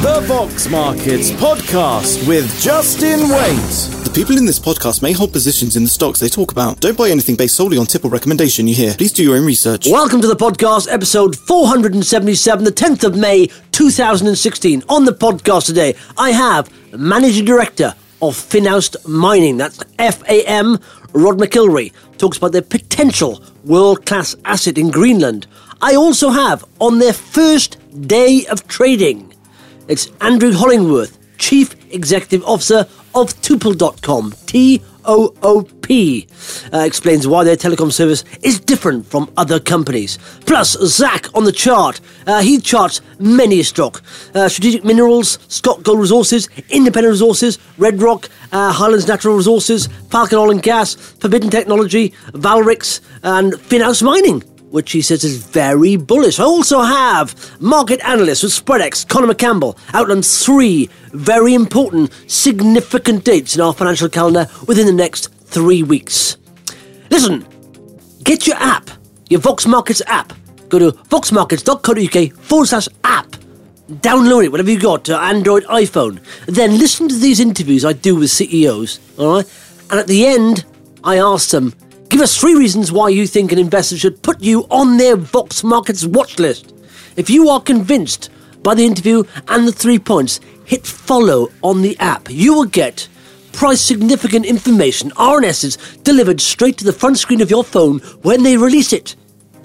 The Vox Markets Podcast with Justin Waite. The people in this podcast may hold positions in the stocks they talk about. Don't buy anything based solely on tip or recommendation you hear. Please do your own research. Welcome to the podcast, episode 477, the 10th of May, 2016. On the podcast today, I have Managing Director of Finhouse Mining, that's FAM, Rod McIlroy, talks about their potential world-class asset in Greenland. I also have, on their first day of trading, it's Andrew Hollingworth, Chief Executive Officer of Toop.com, T-O-O-P, explains why their telecom service is different from other companies. Plus, Zach on the chart. He charts many stock. Strategic Minerals, Scott Gold Resources, Independent Resources, Red Rock, Highlands Natural Resources, Falcon Oil and Gas, Forbidden Technology, Valrix, and Finhouse Mining, which he says is very bullish. I also have market analyst with Spreadex, Conor McCampbell, outlined 3 very important, significant dates in our financial calendar within the next 3 weeks. Listen, get your app, your Vox Markets app. Go to voxmarkets.co.uk/app. Download it, whatever you got, to Android, iPhone. Then listen to these interviews I do with CEOs, all right? And at the end, I ask them, give us 3 reasons why you think an investor should put you on their Vox Markets watch list. If you are convinced by the interview and the 3 points, hit follow on the app. You will get price significant information, RNSs, delivered straight to the front screen of your phone when they release it.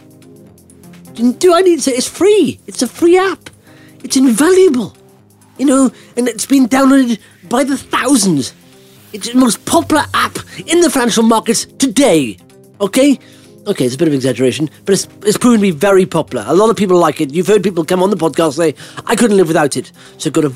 Do I need to say it's free? It's a free app. It's invaluable. You know, and it's been downloaded by the thousands. It's the most popular app in the financial markets today, okay? Okay, it's a bit of an exaggeration, but it's proven to be very popular. A lot of people like it. You've heard people come on the podcast say, I couldn't live without it. So go to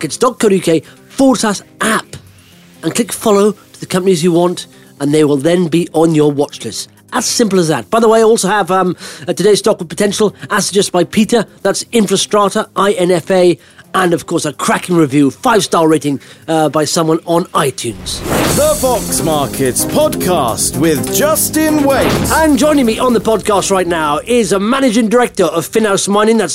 voxmarkets.co.uk/app and click follow to the companies you want, and they will then be on your watch list. As simple as that. By the way, I also have today's stock with potential, as suggested by Peter. That's Infrastrata, INFA, and of course a cracking review, 5-star rating by someone on iTunes. The Vox Markets Podcast with Justin Waite. And joining me on the podcast right now is a Managing Director of Finhouse Mining. That's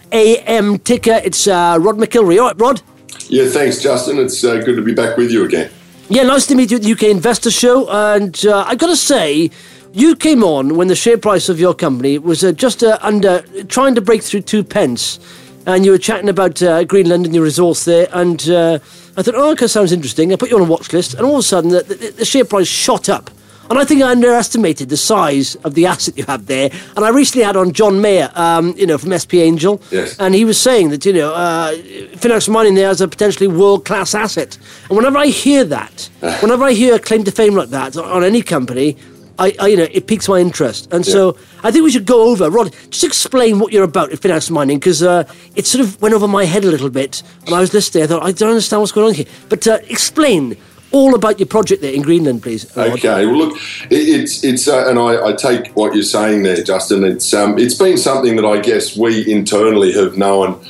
FAM ticker. It's Rod McIlroy. All right, Rod? Yeah, thanks, Justin. It's good to be back with you again. Yeah, nice to meet you at the UK Investor Show. And I've got to say, you came on when the share price of your company was just under, trying to break through 2 pence. And you were chatting about Greenland and your resource there. And I thought, oh, okay, sounds interesting. I put you on a watch list. And all of a sudden, the share price shot up. And I think I underestimated the size of the asset you have there. And I recently had on John Mayer, from SP Angel. Yes. And he was saying that, Finhouse Mining there has a potentially world-class asset. And whenever I hear that, whenever I hear a claim to fame like that on any company, it piques my interest. And so I think we should go over, Rod, just explain what you're about at Finhouse Mining, because it sort of went over my head a little bit when I was listening. I thought, I don't understand what's going on here. But explain all about your project there in Greenland, please, Rod. Okay, well, look, it's and I take what you're saying there, Justin. It's been something that I guess we internally have known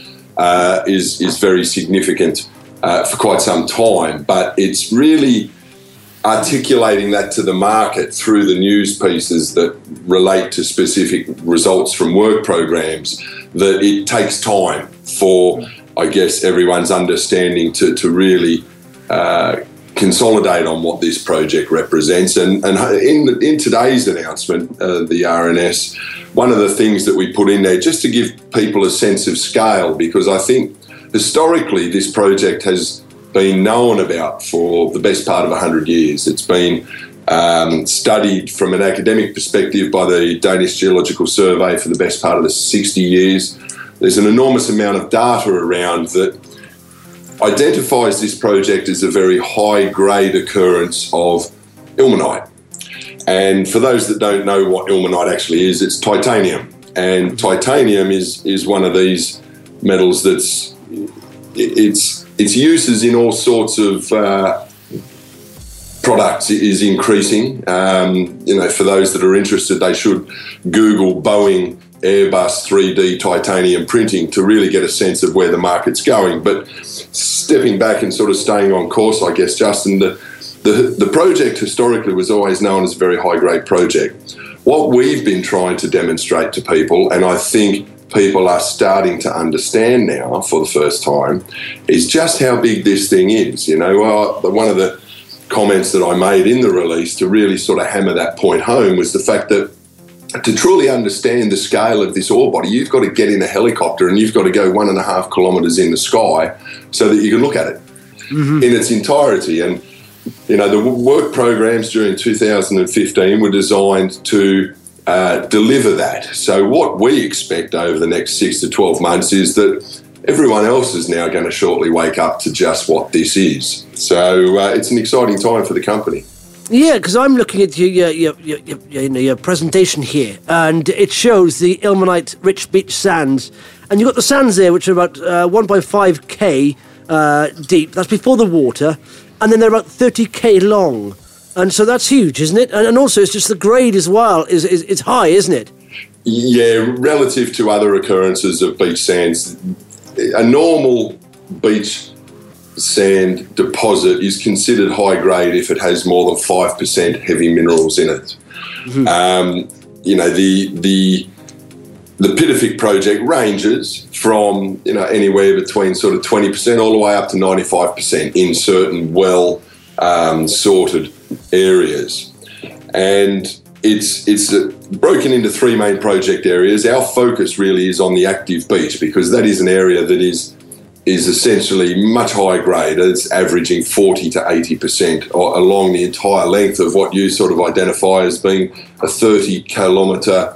is very significant for quite some time, but it's really articulating that to the market through the news pieces that relate to specific results from work programs, that it takes time for, I guess, everyone's understanding to really consolidate on what this project represents. And in today's announcement, the RNS, one of the things that we put in there, just to give people a sense of scale, because I think historically this project has been known about for the best part of 100 years. It's been studied from an academic perspective by the Danish Geological Survey for the best part of the 60 years. There's an enormous amount of data around that identifies this project as a very high-grade occurrence of ilmenite. And for those that don't know what ilmenite actually is, it's titanium. And titanium is one of these metals that's its uses in all sorts of products is increasing. For those that are interested, they should Google Boeing Airbus 3D titanium printing to really get a sense of where the market's going. But stepping back and sort of staying on course, I guess, Justin, the project historically was always known as a very high-grade project. What we've been trying to demonstrate to people, and I think people are starting to understand now for the first time is just how big this thing is. You know, one of the comments that I made in the release to really sort of hammer that point home was the fact that to truly understand the scale of this ore body, you've got to get in a helicopter and you've got to go 1.5 kilometres in the sky so that you can look at it in its entirety. And, you know, the work programs during 2015 were designed to deliver that. So what we expect over the next 6 to 12 months is that everyone else is now going to shortly wake up to just what this is. So it's an exciting time for the company. Yeah, because I'm looking at your presentation here, and it shows the ilmenite-rich beach sands, and you've got the sands there, which are about 1.5k deep. That's before the water, and then they're about 30k long, and so that's huge, isn't it? And also, it's just the grade as well is high, isn't it? Yeah, relative to other occurrences of beach sands, a normal beach sand deposit is considered high grade if it has more than 5% heavy minerals in it. You know, the Pitifik project ranges from, you know, anywhere between sort of 20% all the way up to 95% in certain well sorted areas, and it's broken into 3 main project areas. Our focus really is on the active beach because that is an area that is essentially much higher grade. It's averaging 40 to 80% along the entire length of what you sort of identify as being a 30-kilometre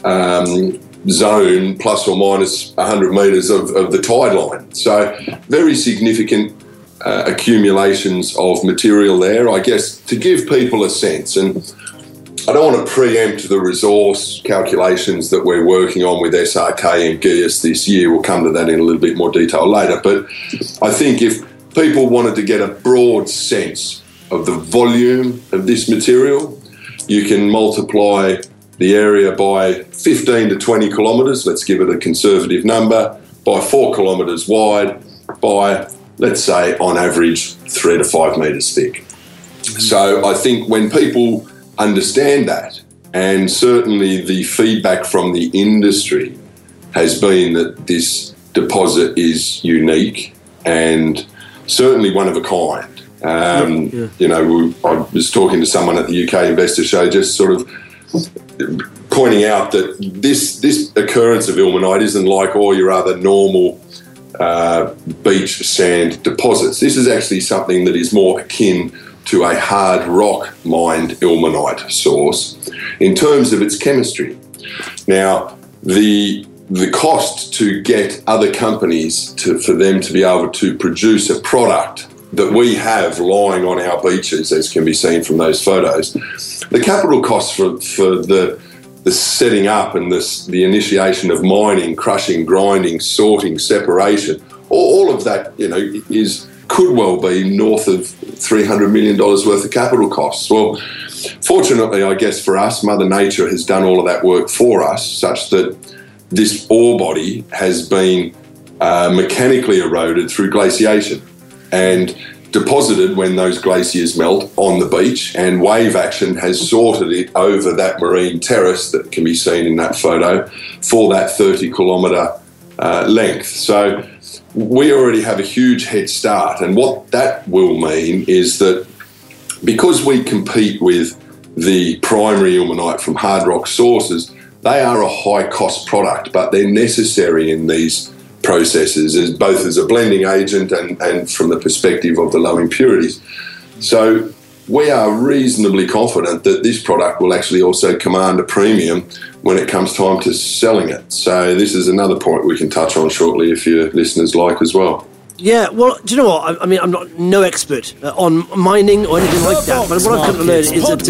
zone plus or minus 100 metres of the tide line. So very significant accumulations of material there. I guess to give people a sense, and I don't want to preempt the resource calculations that we're working on with SRK and GEOS this year. We'll come to that in a little bit more detail later. But I think if people wanted to get a broad sense of the volume of this material, you can multiply the area by 15 to 20 kilometres, let's give it a conservative number, by 4 kilometres wide, by, let's say, on average, 3 to 5 metres thick. So I think when people understand that, and certainly the feedback from the industry has been that this deposit is unique and certainly one of a kind. You know, I was talking to someone at the UK Investor Show just sort of pointing out that this occurrence of ilmenite isn't like all your other normal beach sand deposits. This is actually something that is more akin to a hard rock mined ilmenite source in terms of its chemistry. Now, the cost to get other companies for them to be able to produce a product that we have lying on our beaches, as can be seen from those photos, the capital costs for the setting up and the initiation of mining, crushing, grinding, sorting, separation, all of that, you know, could well be north of $300 million worth of capital costs. Well, fortunately, I guess for us, Mother Nature has done all of that work for us, such that this ore body has been mechanically eroded through glaciation and deposited when those glaciers melt on the beach, and wave action has sorted it over that marine terrace that can be seen in that photo for that 30-kilometre length. So we already have a huge head start, and what that will mean is that because we compete with the primary ilmenite from hard rock sources, they are a high-cost product, but they're necessary in these processes, both as a blending agent and from the perspective of the low impurities. So we are reasonably confident that this product will actually also command a premium when it comes time to selling it. So this is another point we can touch on shortly if your listeners like as well. Yeah, well, do you know what? I mean, I'm no expert on mining or anything like that, but what I've come to learn is that,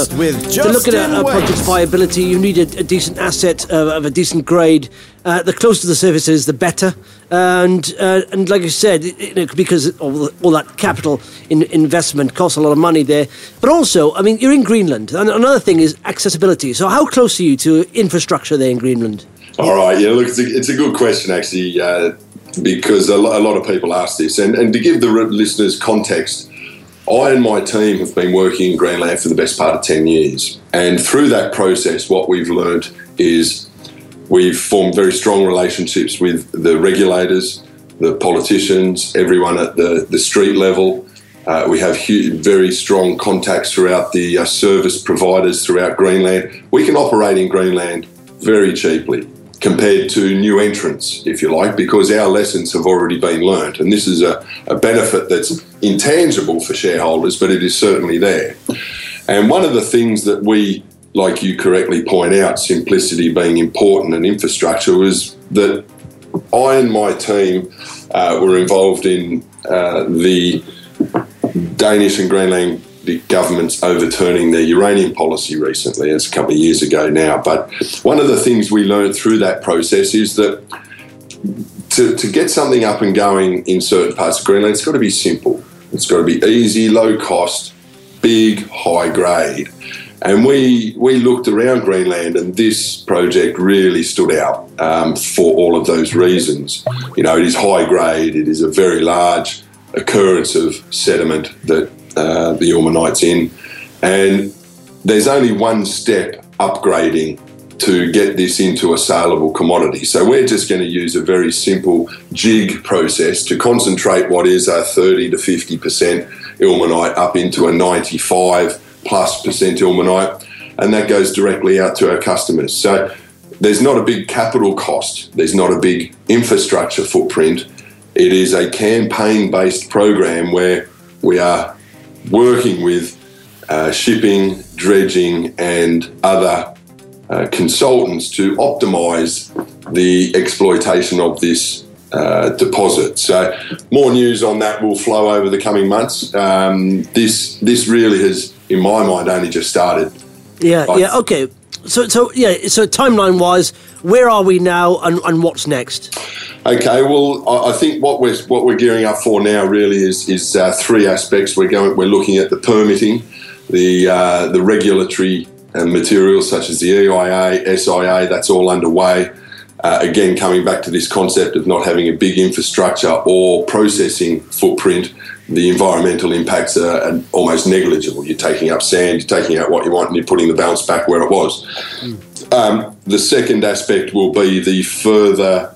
to look at a project's viability, you need a decent asset of a decent grade. The closer to the surface is, the better. And like you said, because all that capital investment costs a lot of money there. But also, I mean, you're in Greenland. And another thing is accessibility. So how close are you to infrastructure there in Greenland? All right, yeah, look, it's a good question, actually, because a lot of people ask this. And to give the listeners context, I and my team have been working in Greenland for the best part of 10 years. And through that process, what we've learned is We've formed very strong relationships with the regulators, the politicians, everyone at the street level. We have very strong contacts throughout the service providers throughout Greenland. We can operate in Greenland very cheaply compared to new entrants, if you like, because our lessons have already been learnt. And this is a benefit that's intangible for shareholders, but it is certainly there. And one of the things that we, like you correctly point out, simplicity being important and infrastructure, was that I and my team were involved in the Danish and Greenland governments overturning their uranium policy recently. It's a couple of years ago now. But one of the things we learned through that process is that to get something up and going in certain parts of Greenland, it's got to be simple. It's got to be easy, low cost, big, high grade. And we looked around Greenland, and this project really stood out for all of those reasons. You know, it is high grade. It is a very large occurrence of sediment that the ilmenite's in, and there's only one step upgrading to get this into a saleable commodity. So we're just going to use a very simple jig process to concentrate what is a 30 to 50% ilmenite up into a 95+% ilmenite, and that goes directly out to our customers. So there's not a big capital cost. There's not a big infrastructure footprint. It is a campaign-based program where we are working with shipping, dredging and other consultants to optimise the exploitation of this deposit. So more news on that will flow over the coming months. This really has, in my mind, only just started. Okay. So timeline-wise, where are we now and what's next? Okay, well, I think what we're gearing up for now really is three aspects. We're looking at the permitting, the regulatory materials such as the EIA, SIA. That's all underway. Again, coming back to this concept of not having a big infrastructure or processing footprint, the environmental impacts are almost negligible. You're taking up sand, you're taking out what you want, and you're putting the balance back where it was. The second aspect will be the further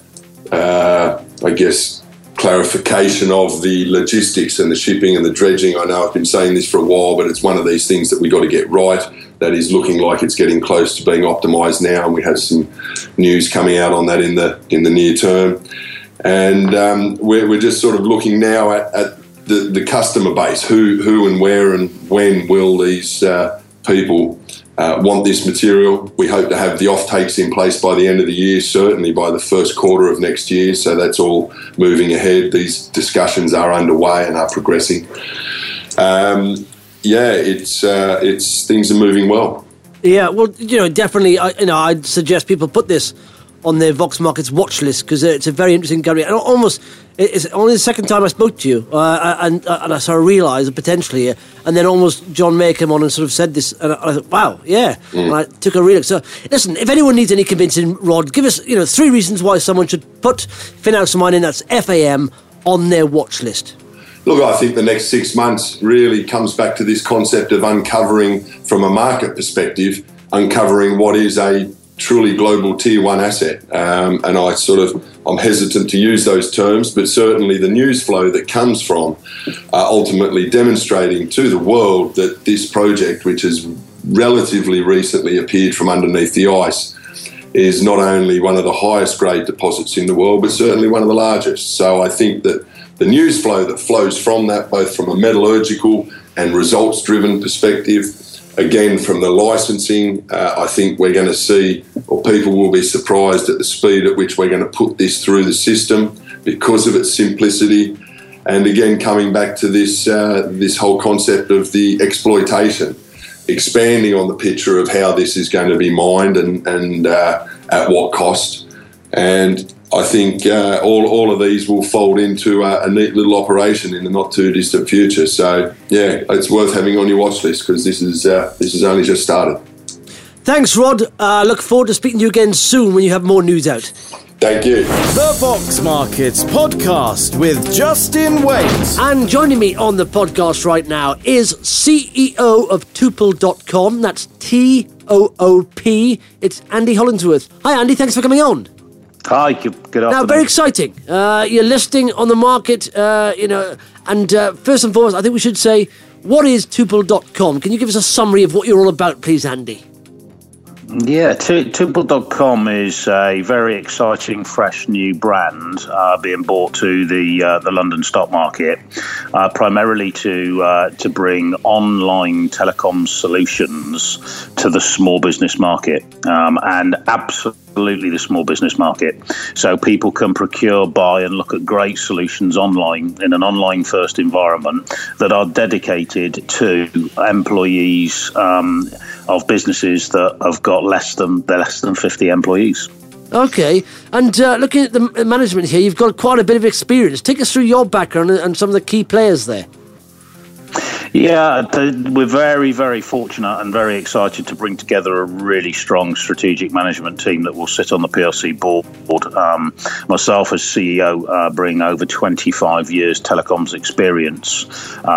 clarification of the logistics and the shipping and the dredging. I know I've been saying this for a while, but it's one of these things that we've got to get right. That is looking like it's getting close to being optimised now, and we have some news coming out on that in the near term. And we're just sort of looking now at the customer base. Who and where and when will these people want this material? We hope to have the offtakes in place by the end of the year, certainly by the first quarter of next year. So that's all moving ahead. These discussions are underway and are progressing. It's things are moving well. Yeah, well, definitely. I'd suggest people put this on their Vox Markets watch list because it's a very interesting area. And it's only the second time I spoke to you, and I sort of realised the potential here. And then almost John May came on and sort of said this, and I thought, wow, yeah. And I took a real look. So, listen, if anyone needs any convincing, Rod, give us 3 reasons why someone should put Finhouse Mining, that's FAM, on their watch list. Look, I think the next 6 months really comes back to this concept of uncovering, from a market perspective, uncovering what is a truly global tier 1 asset. And I'm hesitant to use those terms, but certainly the news flow that comes from ultimately demonstrating to the world that this project, which has relatively recently appeared from underneath the ice, is not only one of the highest grade deposits in the world, but certainly one of the largest. So I think that the news flow that flows from that, both from a metallurgical and results-driven perspective, again, from the licensing, I think we're going to see, or people will be surprised at the speed at which we're going to put this through the system because of its simplicity. And again, coming back to this whole concept of the exploitation, expanding on the picture of how this is going to be mined and at what cost. And I think all of these will fold into a neat little operation in the not too distant future. So yeah, it's worth having on your watch list because this is only just started. Thanks, Rod. Look forward to speaking to you again soon when you have more news out. Thank you. The Vox Markets Podcast with Justin Waite. And joining me on the podcast right now is CEO of Tuple.com. That's Tuple.com. OOP. It's Andy Hollingsworth. Hi, Andy. Thanks for coming on. Hi, good afternoon. Now, very exciting. You're listing on the market, and first and foremost, I think we should say, what is Tuple.com? Can you give us a summary of what you're all about, please, Andy? Yeah, Tuple.com is a very exciting, fresh new brand being brought to the London stock market, primarily to bring online telecom solutions to the small business market, and absolutely the small business market. So people can procure, buy and look at great solutions online in an online first environment that are dedicated to employees of businesses that have got less than 50 employees. Okay, and looking at the management here, you've got quite a bit of experience. Take us through your background and some of the key players there. Yeah, we're very, very fortunate and very excited to bring together a really strong strategic management team that will sit on the PLC board. Myself as CEO bring over 25 years telecoms experience.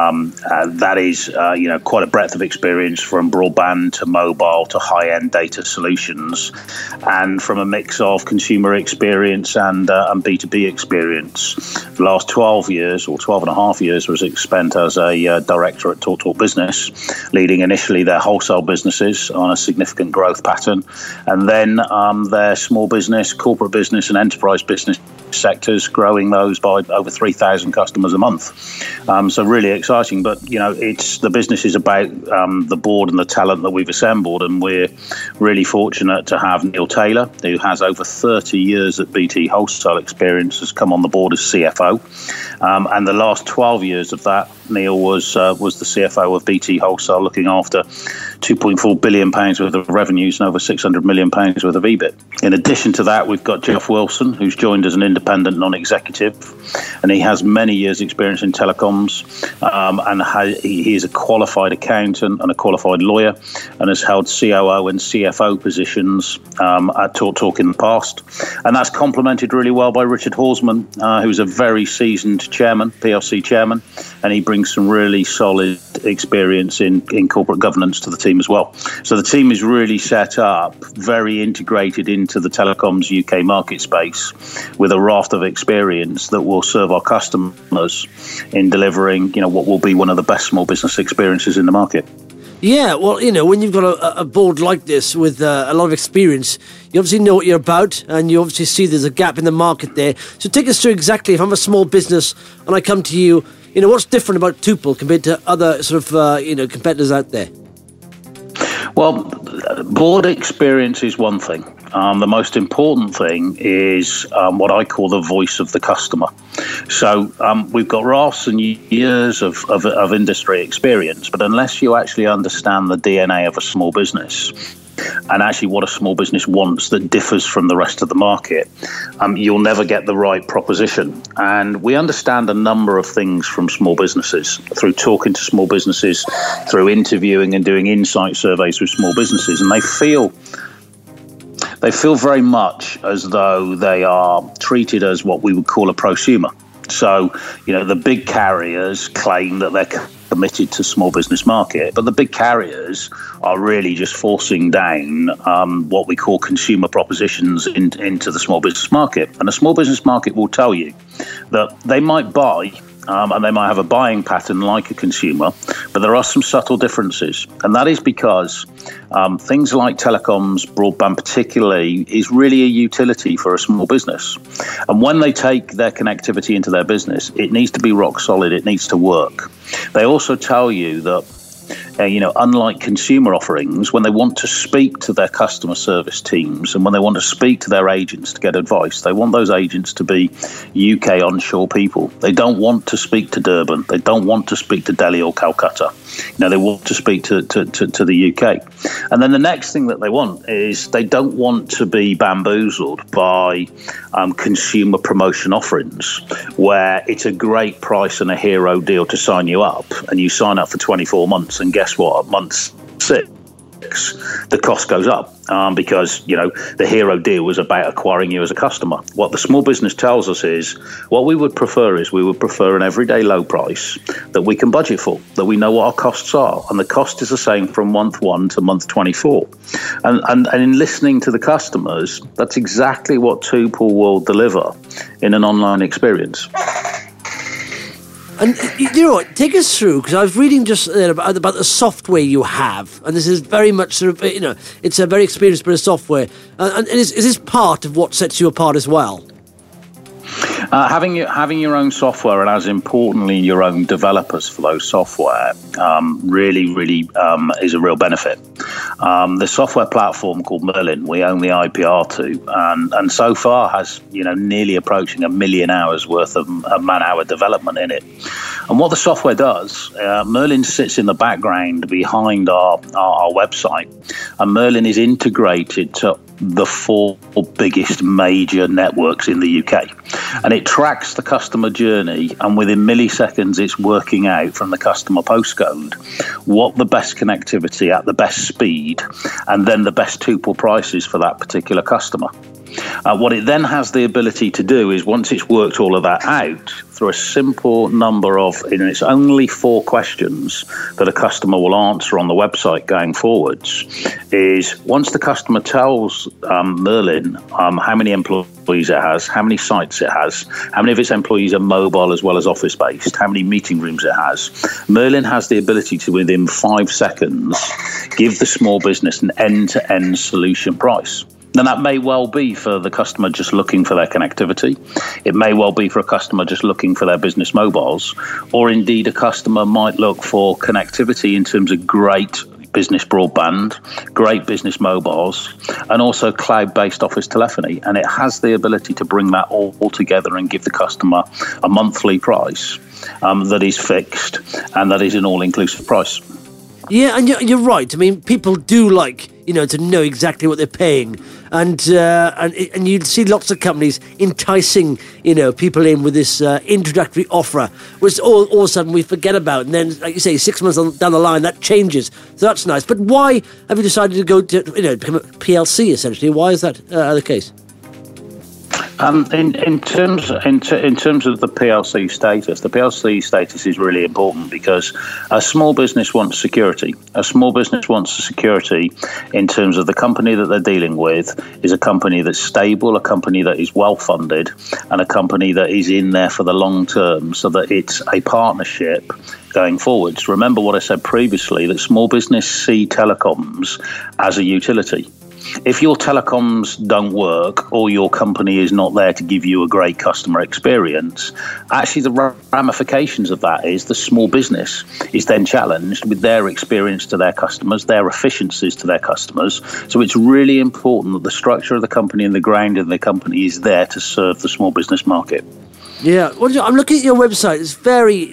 That is, quite a breadth of experience from broadband to mobile to high-end data solutions, and from a mix of consumer experience and B2B experience. The last 12 years or 12 and a half years was spent as a director at TalkTalk Business, leading initially their wholesale businesses on a significant growth pattern, and then their small business, corporate business and enterprise business sectors, growing those by over 3,000 customers a month. So really exciting, but it's the business is about the board and the talent that we've assembled, and we're really fortunate to have Neil Taylor, who has over 30 years at BT Wholesale experience, has come on the board as CFO, and the last 12 years of that, Neil was the CFO of BT Wholesale, looking after £2.4 billion worth of revenues and over £600 million worth of EBIT. In addition to that, we've got Jeff Wilson, who's joined as an independent non-executive, and he has many years' experience in telecoms, and he is a qualified accountant and a qualified lawyer, and has held COO and CFO positions at TalkTalk in the past. And that's complemented really well by Richard Horsman, who's a very seasoned chairman, PLC chairman, and he brings some really solid experience in corporate governance to the team as well. So the team is really set up, very integrated into the telecoms UK market space, with a raft of experience that will serve our customers in delivering, what will be one of the best small business experiences in the market. Yeah, well, when you've got a board like this with a lot of experience, you obviously know what you're about, and you obviously see there's a gap in the market there. So take us through exactly, if I'm a small business and I come to you, what's different about Tuple compared to other sort of, competitors out there? Well, board experience is one thing. The most important thing is what I call the voice of the customer. So we've got rafts and years of industry experience, but unless you actually understand the DNA of a small business and actually what a small business wants that differs from the rest of the market, you'll never get the right proposition. And we understand a number of things from small businesses through talking to small businesses, through interviewing and doing insight surveys with small businesses, and they feel very much as though they are treated as what we would call a prosumer. So, the big carriers claim that they're committed to small business market, but the big carriers are really just forcing down what we call consumer propositions into the small business market. And the small business market will tell you that they might buy and they might have a buying pattern like a consumer, but there are some subtle differences. And that is because things like telecoms, broadband particularly, is really a utility for a small business. And when they take their connectivity into their business, it needs to be rock solid, it needs to work. They also tell you that unlike consumer offerings, when they want to speak to their customer service teams and when they want to speak to their agents to get advice, they want those agents to be UK onshore people. They don't want to speak to Durban. They don't want to speak to Delhi or Calcutta. They want to speak to the UK. And then the next thing that they want is they don't want to be bamboozled by consumer promotion offerings where it's a great price and a hero deal to sign you up, and you sign up for 24 months, and guess what? At month 6, the cost goes up because, the hero deal was about acquiring you as a customer. What the small business tells us is what we would prefer an everyday low price that we can budget for, that we know what our costs are. And the cost is the same from month 1 to month 24. And in listening to the customers, that's exactly what Tuple will deliver in an online experience. And take us through, because I was reading just there about the software you have, and this is very much sort of, it's a very experienced bit of software. And is this part of what sets you apart as well? Having your own software, and as importantly, your own developers for those software, really is a real benefit. The software platform called Merlin, we own the IPR to, and so far has nearly approaching 1 million hours worth of man-hour development in it. And what the software does, Merlin sits in the background behind our website, and Merlin is integrated to the 4 biggest major networks in the UK. And it tracks the customer journey, and within milliseconds it's working out from the customer postcode what the best connectivity at the best speed and then the best Tuple prices for that particular customer. What it then has the ability to do is, once it's worked all of that out through a simple number of, it's only 4 questions that a customer will answer on the website going forwards, is once the customer tells Merlin how many employees it has, how many sites it has, how many of its employees are mobile as well as office-based, how many meeting rooms it has, Merlin has the ability to, within 5 seconds, give the small business an end-to-end solution price. And that may well be for the customer just looking for their connectivity. It may well be for a customer just looking for their business mobiles, or indeed a customer might look for connectivity in terms of great business broadband, great business mobiles, and also cloud-based office telephony. And it has the ability to bring that all together and give the customer a monthly price that is fixed and that is an all-inclusive price. Yeah, and you're right. I mean, people do like, to know exactly what they're paying. And you see lots of companies enticing, people in with this introductory offer, which all of a sudden we forget about. And then, like you say, 6 months down the line, that changes. So that's nice. But why have you decided to go to, become a PLC, essentially? Why is that the case? In terms of the PLC status is really important because a small business wants security. A small business wants security in terms of the company that they're dealing with is a company that's stable, a company that is well funded, and a company that is in there for the long term, so that it's a partnership going forwards. Remember what I said previously, that small business see telecoms as a utility. If your telecoms don't work or your company is not there to give you a great customer experience, actually the ramifications of that is the small business is then challenged with their experience to their customers, their efficiencies to their customers. So it's really important that the structure of the company and the ground of the company is there to serve the small business market. Yeah, I'm looking at your website. It's very,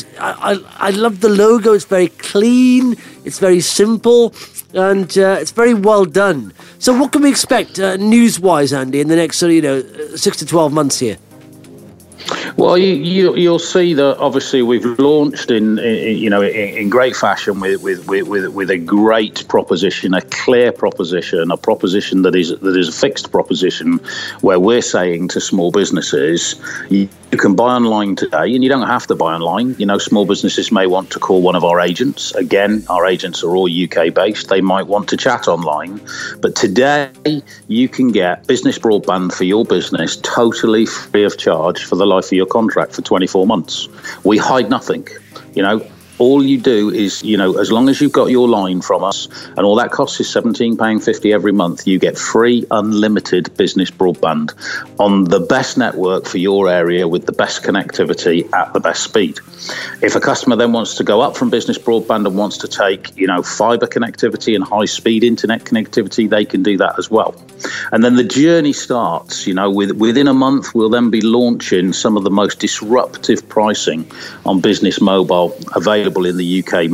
I love the logo. It's very clean. It's very simple. And it's very well done. So what can we expect news-wise, Andy, in the next 6 to 12 months here? Well, you'll see that obviously we've launched in great fashion with a great proposition, a clear proposition, a proposition that is a fixed proposition, where we're saying to small businesses, you can buy online today, and you don't have to buy online. Small businesses may want to call one of our agents. Again, our agents are all UK based. They might want to chat online, but today you can get business broadband for your business totally free of charge for the life of your contract for 24 months. We hide nothing. All you do is, as long as you've got your line from us, and all that costs is £17.50 every month, you get free unlimited business broadband on the best network for your area with the best connectivity at the best speed. If a customer then wants to go up from business broadband and wants to take, fibre connectivity and high-speed internet connectivity, they can do that as well. And then the journey starts, within a month, we'll then be launching some of the most disruptive pricing on business mobile available in the UK market.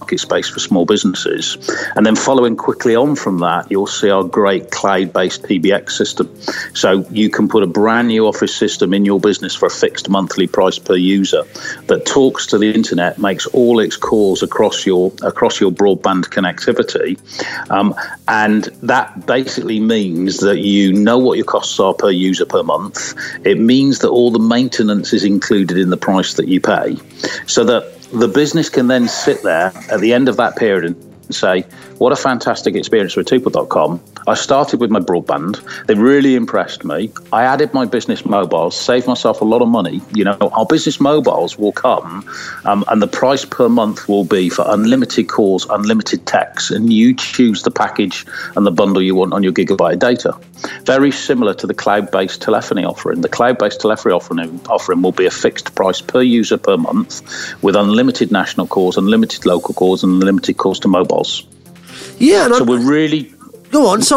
market space for small businesses. And then following quickly on from that, you'll see our great cloud-based PBX system. So you can put a brand new office system in your business for a fixed monthly price per user that talks to the internet, makes all its calls across your broadband connectivity. And that basically means that you know what your costs are per user per month. It means that all the maintenance is included in the price that you pay, so that the business can then sit there at the end of that period and say, what a fantastic experience with Tuple.com. I started with my broadband. They really impressed me. I added my business mobiles, saved myself a lot of money. Our business mobiles will come and the price per month will be for unlimited calls, unlimited texts, and you choose the package and the bundle you want on your gigabyte data. Very similar to the cloud-based telephony offering. The cloud-based telephony offering will be a fixed price per user per month with unlimited national calls, unlimited local calls, and unlimited calls to mobiles. Yeah, so we're really... Go on.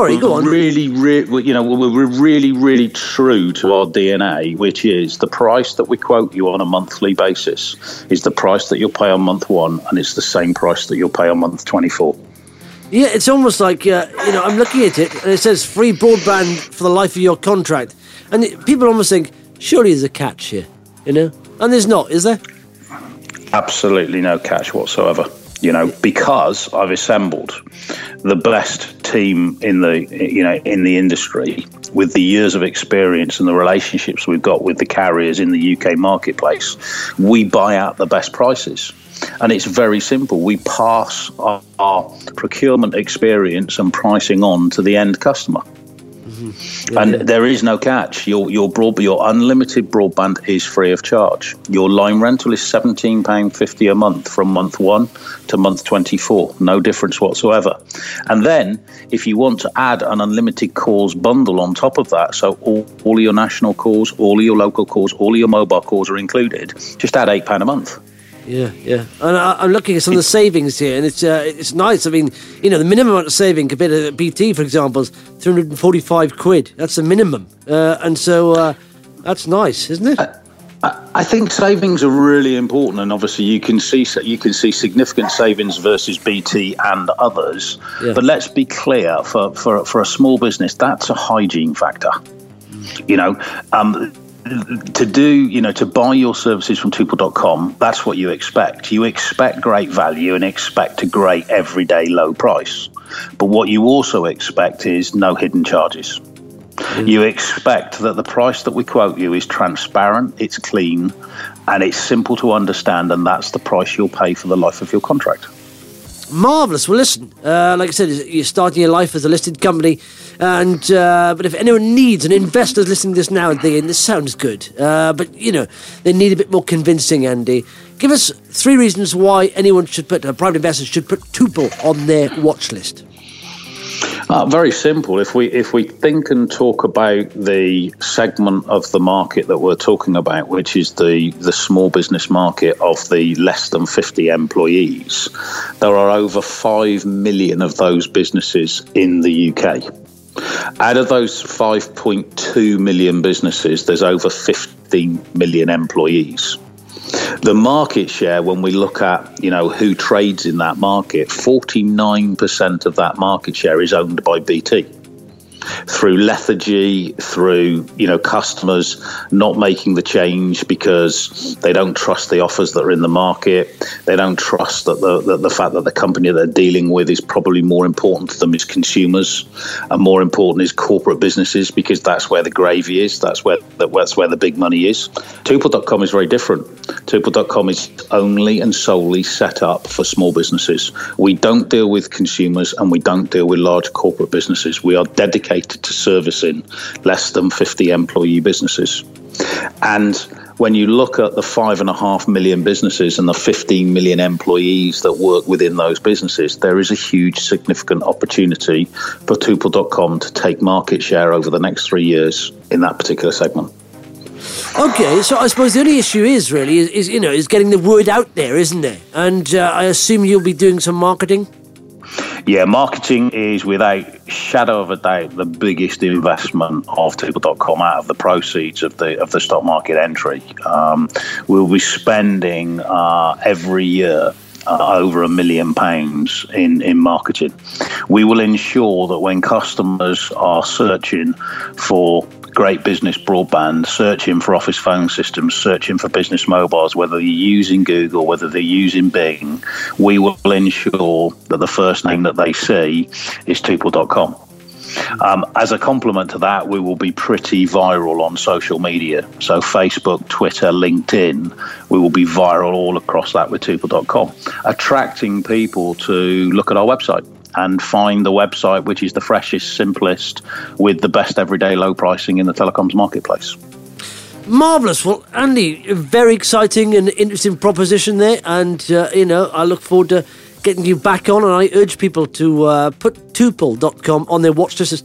We're really true to our DNA, which is the price that we quote you on a monthly basis is the price that you'll pay on month 1, and it's the same price that you'll pay on month 24. Yeah, it's almost like, I'm looking at it, and it says free broadband for the life of your contract. And people almost think, surely there's a catch here, And there's not, is there? Absolutely no catch whatsoever. Because I've assembled the best team in the industry with the years of experience and the relationships we've got with the carriers in the UK marketplace. We buy out the best prices. And it's very simple. We pass our procurement experience and pricing on to the end customer. There is no catch. Your unlimited broadband is free of charge. Your line rental is £17.50 a month from month 1 to month 24. No difference whatsoever. And then if you want to add an unlimited calls bundle on top of that, so all of your national calls, all of your local calls, all of your mobile calls are included, just add £8 a month. Yeah. And I'm looking at some of the savings here, and it's nice. I mean, the minimum amount of saving compared to BT, for example, is £345. That's the minimum, and so that's nice, isn't it? I think savings are really important, and obviously you can see significant savings versus BT and others. Yeah. But let's be clear, for a small business, that's a hygiene factor. To buy your services from Tuple.com, that's what you expect. You expect great value and expect a great everyday low price. But what you also expect is no hidden charges. You expect that the price that we quote you is transparent, it's clean, and it's simple to understand, and that's the price you'll pay for the life of your contract. Marvellous. Well, listen, like I said, you're starting your life as a listed company, and but if anyone needs, an investor's listening to this now and thinking, this sounds good, but, they need a bit more convincing, Andy. Give us 3 reasons why anyone should private investors should put Tuple on their watch list. Very simple. If we think and talk about the segment of the market that we're talking about, which is the small business market of the less than 50 employees, there are over 5 million of those businesses in the UK. Out of those 5.2 million businesses, there's over 15 million employees. The market share, when we look at, who trades in that market, 49% of that market share is owned by BT. Through lethargy, through, customers not making the change because they don't trust the offers that are in the market. They don't trust that the fact that the company they're dealing with is probably more important to them is consumers, and more important is corporate businesses, because that's where the gravy is. That's where the big money is. Tuple.com is very different. Tuple.com is only and solely set up for small businesses. We don't deal with consumers, and we don't deal with large corporate businesses. We are dedicated to servicing less than 50 employee businesses. And when you look at the 5.5 million businesses and the 15 million employees that work within those businesses, there is a huge, significant opportunity for Tuple.com to take market share over the next 3 years in that particular segment. Okay, so I suppose the only issue is getting the word out there, isn't it? And I assume you'll be doing some marketing? Yeah, marketing is without shadow of a doubt the biggest investment of Tuple.com out of the proceeds of the stock market entry. We'll be spending every year over £1 million in marketing. We will ensure that when customers are searching for great business broadband, searching for office phone systems, searching for business mobiles, whether they're using Google, whether they're using Bing, we will ensure that the first name that they see is Tuple.com. As a complement to that, we will be pretty viral on social media. So Facebook, Twitter, LinkedIn, we will be viral all across that with Tuple.com, attracting people to look at our website and find the website which is the freshest, simplest, with the best everyday low pricing in the telecoms marketplace. Marvellous. Well, Andy, very exciting and interesting proposition there. And, I look forward to getting you back on. And I urge people to put Tuple.com on their watch list. It's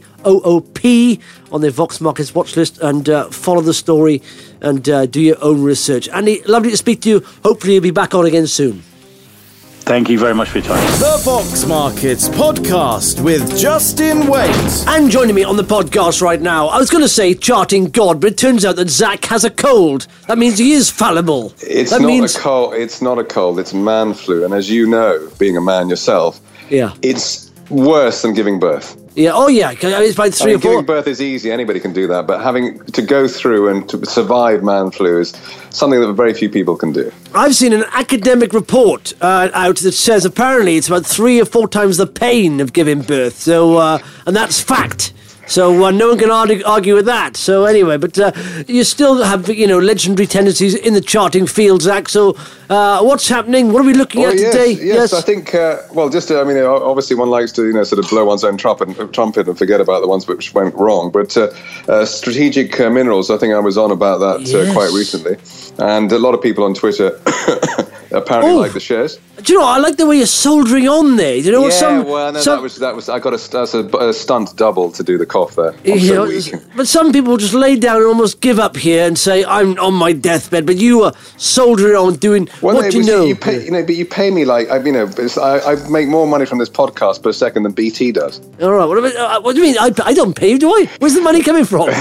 TOOP on their Vox Markets watch list, and follow the story and do your own research. Andy, lovely to speak to you. Hopefully you'll be back on again soon. Thank you very much for your time. The Vox Markets Podcast with Justin Waite. And joining me on the podcast right now, I was going to say charting God, but it turns out that Zach has a cold. That means he is fallible. It's not a cold, it's man flu. And as you know, being a man yourself, it's worse than giving birth. Yeah, it's about 3 or 4. Giving birth is easy, anybody can do that, but having to go through and to survive man flu is something that very few people can do. I've seen an academic report out that says apparently it's about 3 or 4 times the pain of giving birth, so and that's fact. So no one can argue with that. So anyway, but you still have, legendary tendencies in the charting field, Zach. So what's happening? What are we looking at today? Yes, I think, obviously one likes to, sort of blow one's own trumpet and forget about the ones which went wrong. But Strategic Minerals, I think I was on about that quite recently. And a lot of people on Twitter apparently like the shares. Do you know, I like the way you're soldering on there. You know, that was I got a stunt double to do the cough there. But some people just lay down and almost give up here and say, I'm on my deathbed, but you are soldering on doing what you know. But you pay me like, I make more money from this podcast per second than BT does. All right, what do you mean? I don't pay you, do I? Where's the money coming from?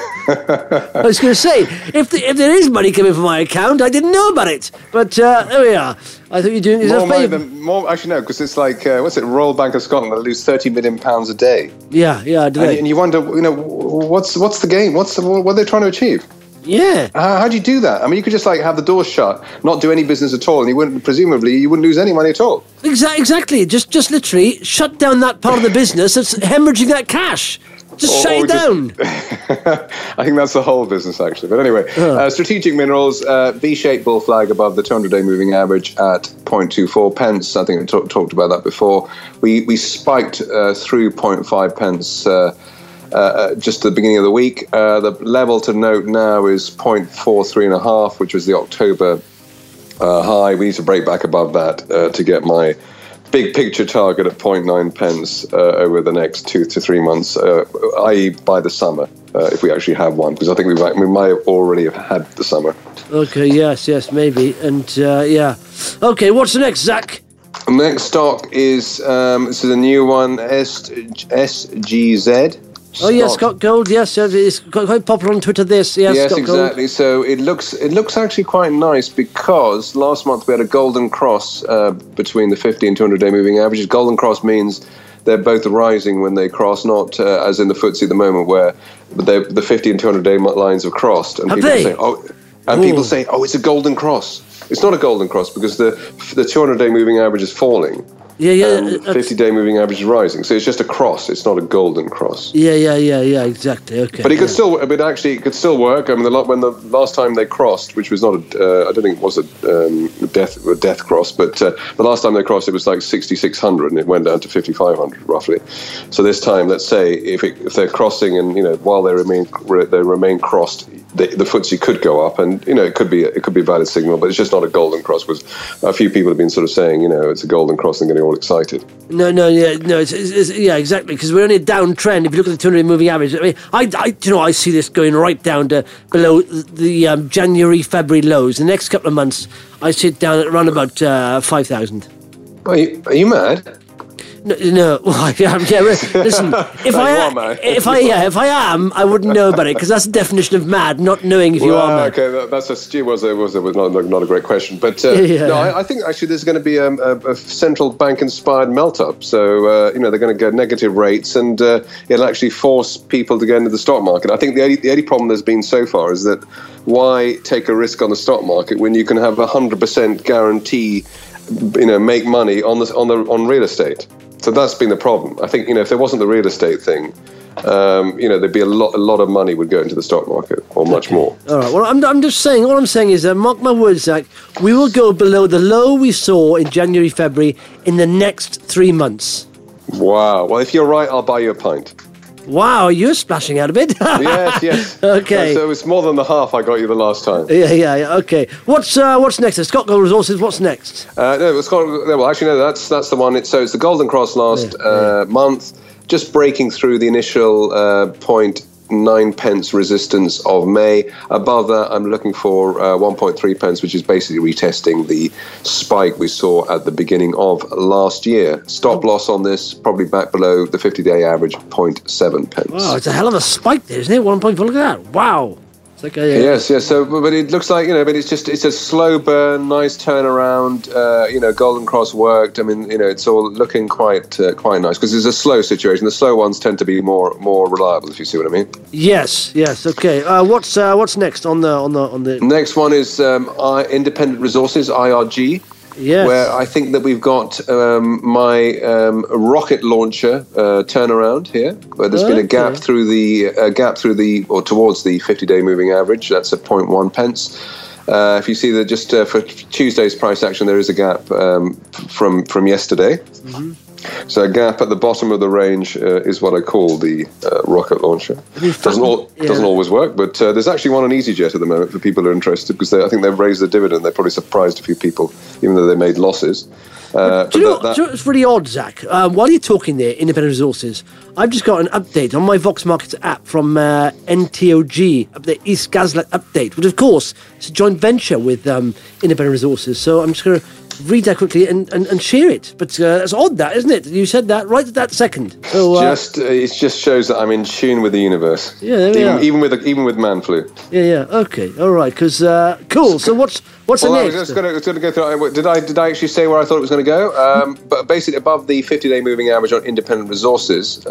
I was going to say, if there is money coming from my account, I didn't know about it. But there we are. I thought you were doing more money than more. Actually, no, because it's like Royal Bank of Scotland, they lose £30 million a day. Yeah, I do. And you wonder, what's the game? What are they trying to achieve? Yeah. How do you do that? I mean, you could just have the doors shut, not do any business at all, and you wouldn't lose any money at all. Exactly. Just literally shut down that part of the business that's hemorrhaging that cash. Just shut it down. I think that's the whole business, actually. But anyway, Strategic Minerals, V-shaped bull flag above the 200-day moving average at 0.24 pence. I think we talked about that before. We spiked through 0.5 pence just at the beginning of the week. The level to note now is 0.43.5, which was the October high. We need to break back above that to get my big picture target at 0.9 pence over the next 2 to 3 months, i.e. by the summer, if we actually have one, because I think we might have already have had the summer. Okay, yes, maybe. And, Okay, what's the next, Zach? The next stock is, this is a new one, SGZ. Oh yes, Scott Gold. Yes, it's quite popular on Twitter. Yes, Scott exactly. Gold. So it looks actually quite nice, because last month we had a golden cross between the 50 and 200-day moving averages. Golden cross means they're both rising when they cross, not as in the FTSE at the moment where the 50 and 200-day lines have crossed. And people say, it's a golden cross. It's not a golden cross because the 200-day moving average is falling. Yeah. 50-day moving average is rising, so it's just a cross. It's not a golden cross. Yeah, exactly. Okay. But it could still work. I mean, when the last time they crossed, which was not I don't think it was a death cross, but the last time they crossed, it was like 6,600, and it went down to 5,500 roughly. So this time, let's say if they're crossing, and while they remain crossed, the FTSE could go up, and it could be a valid signal, but it's just not a golden cross. Because a few people have been sort of saying, it's a golden cross and getting all excited. No, it's exactly, because we're on a downtrend. If you look at the 200-day moving average, I mean, I see this going right down to below the January, February lows. The next couple of months, I see it down at around about 5,000. Are you mad? No. Listen, if I am, I wouldn't know about it because that's the definition of mad, not knowing if you are mad. Okay, that's not a great question, but no, I think actually there's going to be a central bank-inspired melt-up. So they're going to get negative rates, and it'll actually force people to go into the stock market. I think the only problem there's been so far is that why take a risk on the stock market when you can have 100% guarantee, make money on real estate? So that's been the problem. I think if there wasn't the real estate thing, there'd be a lot of money would go into the stock market, or much more. All right. Well, I'm just saying. All I'm saying is, mark my words, Zach. We will go below the low we saw in January, February in the next 3 months. Wow. Well, if you're right, I'll buy you a pint. Wow, you're splashing out a bit. Yes. Okay. So it's more than the half I got you the last time. Yeah. Okay. What's next? Scott Gold Resources. What's next? That's the one. It's the Golden Cross last month, just breaking through the initial 0.9 pence resistance of May. Above that, I'm looking for 1.3 pence, which is basically retesting the spike we saw at the beginning of last year. Stop loss on this, probably back below the 50-day average, 0.7 pence. Wow, it's a hell of a spike there, isn't it? 1.4, look at that. Wow. It's like Yes. So, but it looks like, but it's a slow burn, nice turnaround. Golden Cross worked. I mean, it's all looking quite nice because it's a slow situation. The slow ones tend to be more reliable, if you see what I mean. Yes. Okay. What's next on the next one is Independent Resources, IRG. Yes. Where I think that we've got my rocket launcher turnaround here, where there's been a gap through the towards the 50-day moving average. That's at 0.1 pence. If you see that, just for Tuesday's price action, there is a gap from yesterday. Mm-hmm. So a gap at the bottom of the range is what I call the rocket launcher. Doesn't always work, but there's actually one on EasyJet at the moment for people who are interested, because I think they've raised the dividend. They probably surprised a few people, even though they made losses. Do you know it's really odd, Zach? While you're talking there, Independent Resources, I've just got an update on my Vox Markets app from NTOG, the East Gazlat update, which of course is a joint venture with Independent Resources. So I'm just going to read that quickly and share it. But it's odd, that, isn't it? You said that right at that second. So it just shows that I'm in tune with the universe. Yeah, there we are. Even with man flu. Yeah. Okay. All right. Because cool. So what's the next? I was going to go through. Did I actually say where I thought it was going to go? But basically above the 50-day moving average on Independent Resources,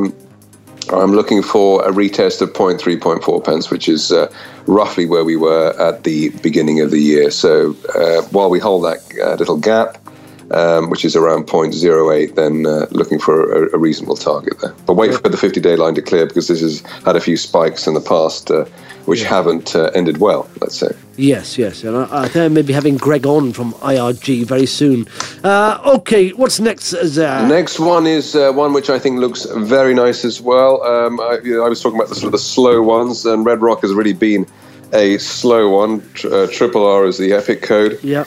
I'm looking for a retest of 0.4 pence, which is roughly where we were at the beginning of the year. So while we hold that little gap, which is around 0.08, then looking for a reasonable target there. But wait for the 50-day line to clear, because this has had a few spikes in the past which haven't ended well, let's say. Yes. And I think I may be having Greg on from IRG very soon. Okay, what's next? Next one is one which I think looks very nice as well. I was talking about the sort of the slow ones, and Red Rock has really been a slow one. Triple R is the epic code. Yeah.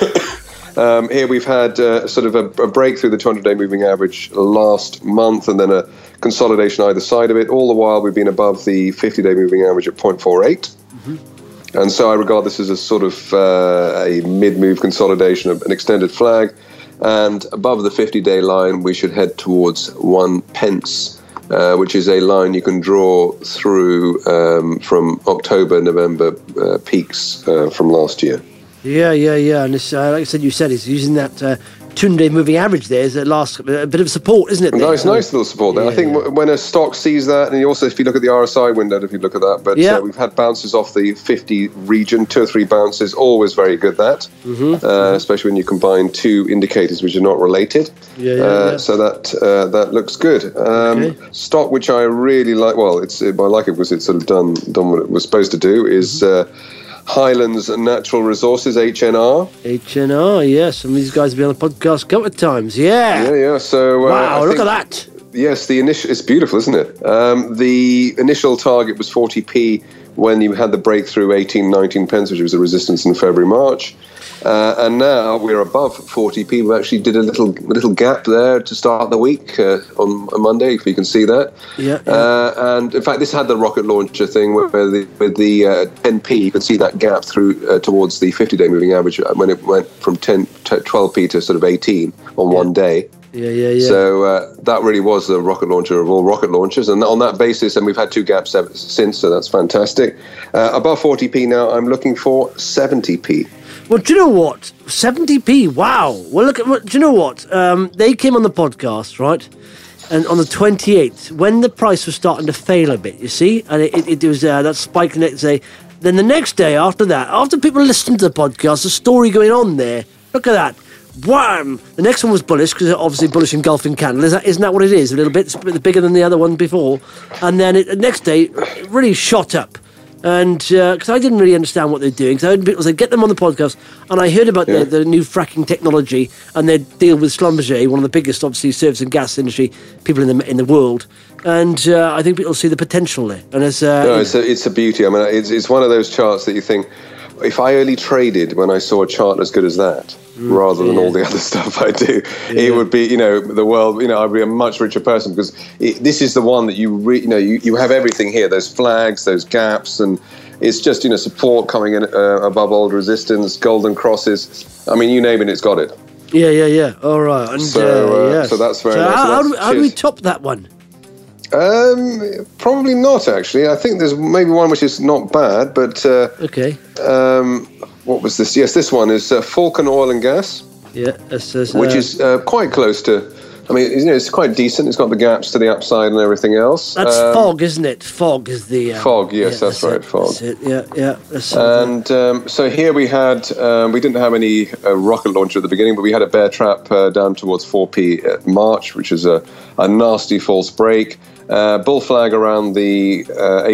Here we've had sort of a break through the 200-day moving average last month, and then a consolidation either side of it. All the while we've been above the 50-day moving average at 0.48. Mm-hmm. And so I regard this as a sort of a mid-move consolidation, an extended flag. And above the 50-day line, we should head towards 1 pence, which is a line you can draw through from October, November peaks from last year. Yeah. And this, like I said, it's using that 2-day moving average there as a bit of support, isn't it? Nice little support there. I think when a stock sees that, and also if you look at the RSI window, if you look at that, but we've had bounces off the 50 region, 2 or 3 bounces, always very good that, especially when you combine 2 indicators which are not related. So that looks good. Stock which I really like, I like it because it's sort of done what it was supposed to do, is Highlands Natural Resources, HNR. HNR, yes. Some of these guys have been on the podcast a couple of times. Yeah. So wow, look at that. Yes, it's beautiful, isn't it? The initial target was 40p when you had the breakthrough 19 pence, which was a resistance in February, March. And now we're above 40p. We actually did a little gap there to start the week on a Monday, if you can see that. And in fact, this had the rocket launcher thing with the 10p. You can see that gap through towards the 50-day moving average when it went from 12p to sort of 18 on one day. Yeah. So that really was the rocket launcher of all rocket launchers. And on that basis, and we've had 2 gaps ever since, so that's fantastic. Above 40p now, I'm looking for 70p. Well, do you know what? 70p, wow. Well, look, do you know what? They came on the podcast, right? And on the 28th, when the price was starting to fail a bit, you see? And it was that spike the next day. Then the next day after that, after people listened to the podcast, the story going on there, look at that. Wham! The next one was bullish, because obviously bullish engulfing candle. Isn't that what it is? A little bit? It's a bit bigger than the other one before. And then the next day, it really shot up. And because I didn't really understand what they're doing, because I heard people say, get them on the podcast, and I heard about the new fracking technology and their deal with Schlumberger, one of the biggest, obviously, service and gas industry people in the world. And I think people see the potential there. And it's a beauty. I mean, it's one of those charts that you think, if I only traded when I saw a chart as good as that, rather than all the other stuff I do, it would be, the world, I'd be a much richer person, because this is the one that you have everything here, those flags, those gaps, and it's just, support coming in above old resistance, golden crosses. I mean, you name it, it's got it. Yeah. All right. And, so that's very nice. How do we top that one? Probably not, actually. I think there's maybe one which is not bad, but okay. What was this? Yes, this one is Falcon Oil and Gas. Yeah, which is quite close to. I mean, it's quite decent. It's got the gaps to the upside and everything else. That's FOG, isn't it? FOG is the FOG. Yes, that's right. FOG. That's it. Yeah. And so here we had. We didn't have any rocket launcher at the beginning, but we had a bear trap down towards 4p at March, which is a nasty false break. Bull flag around the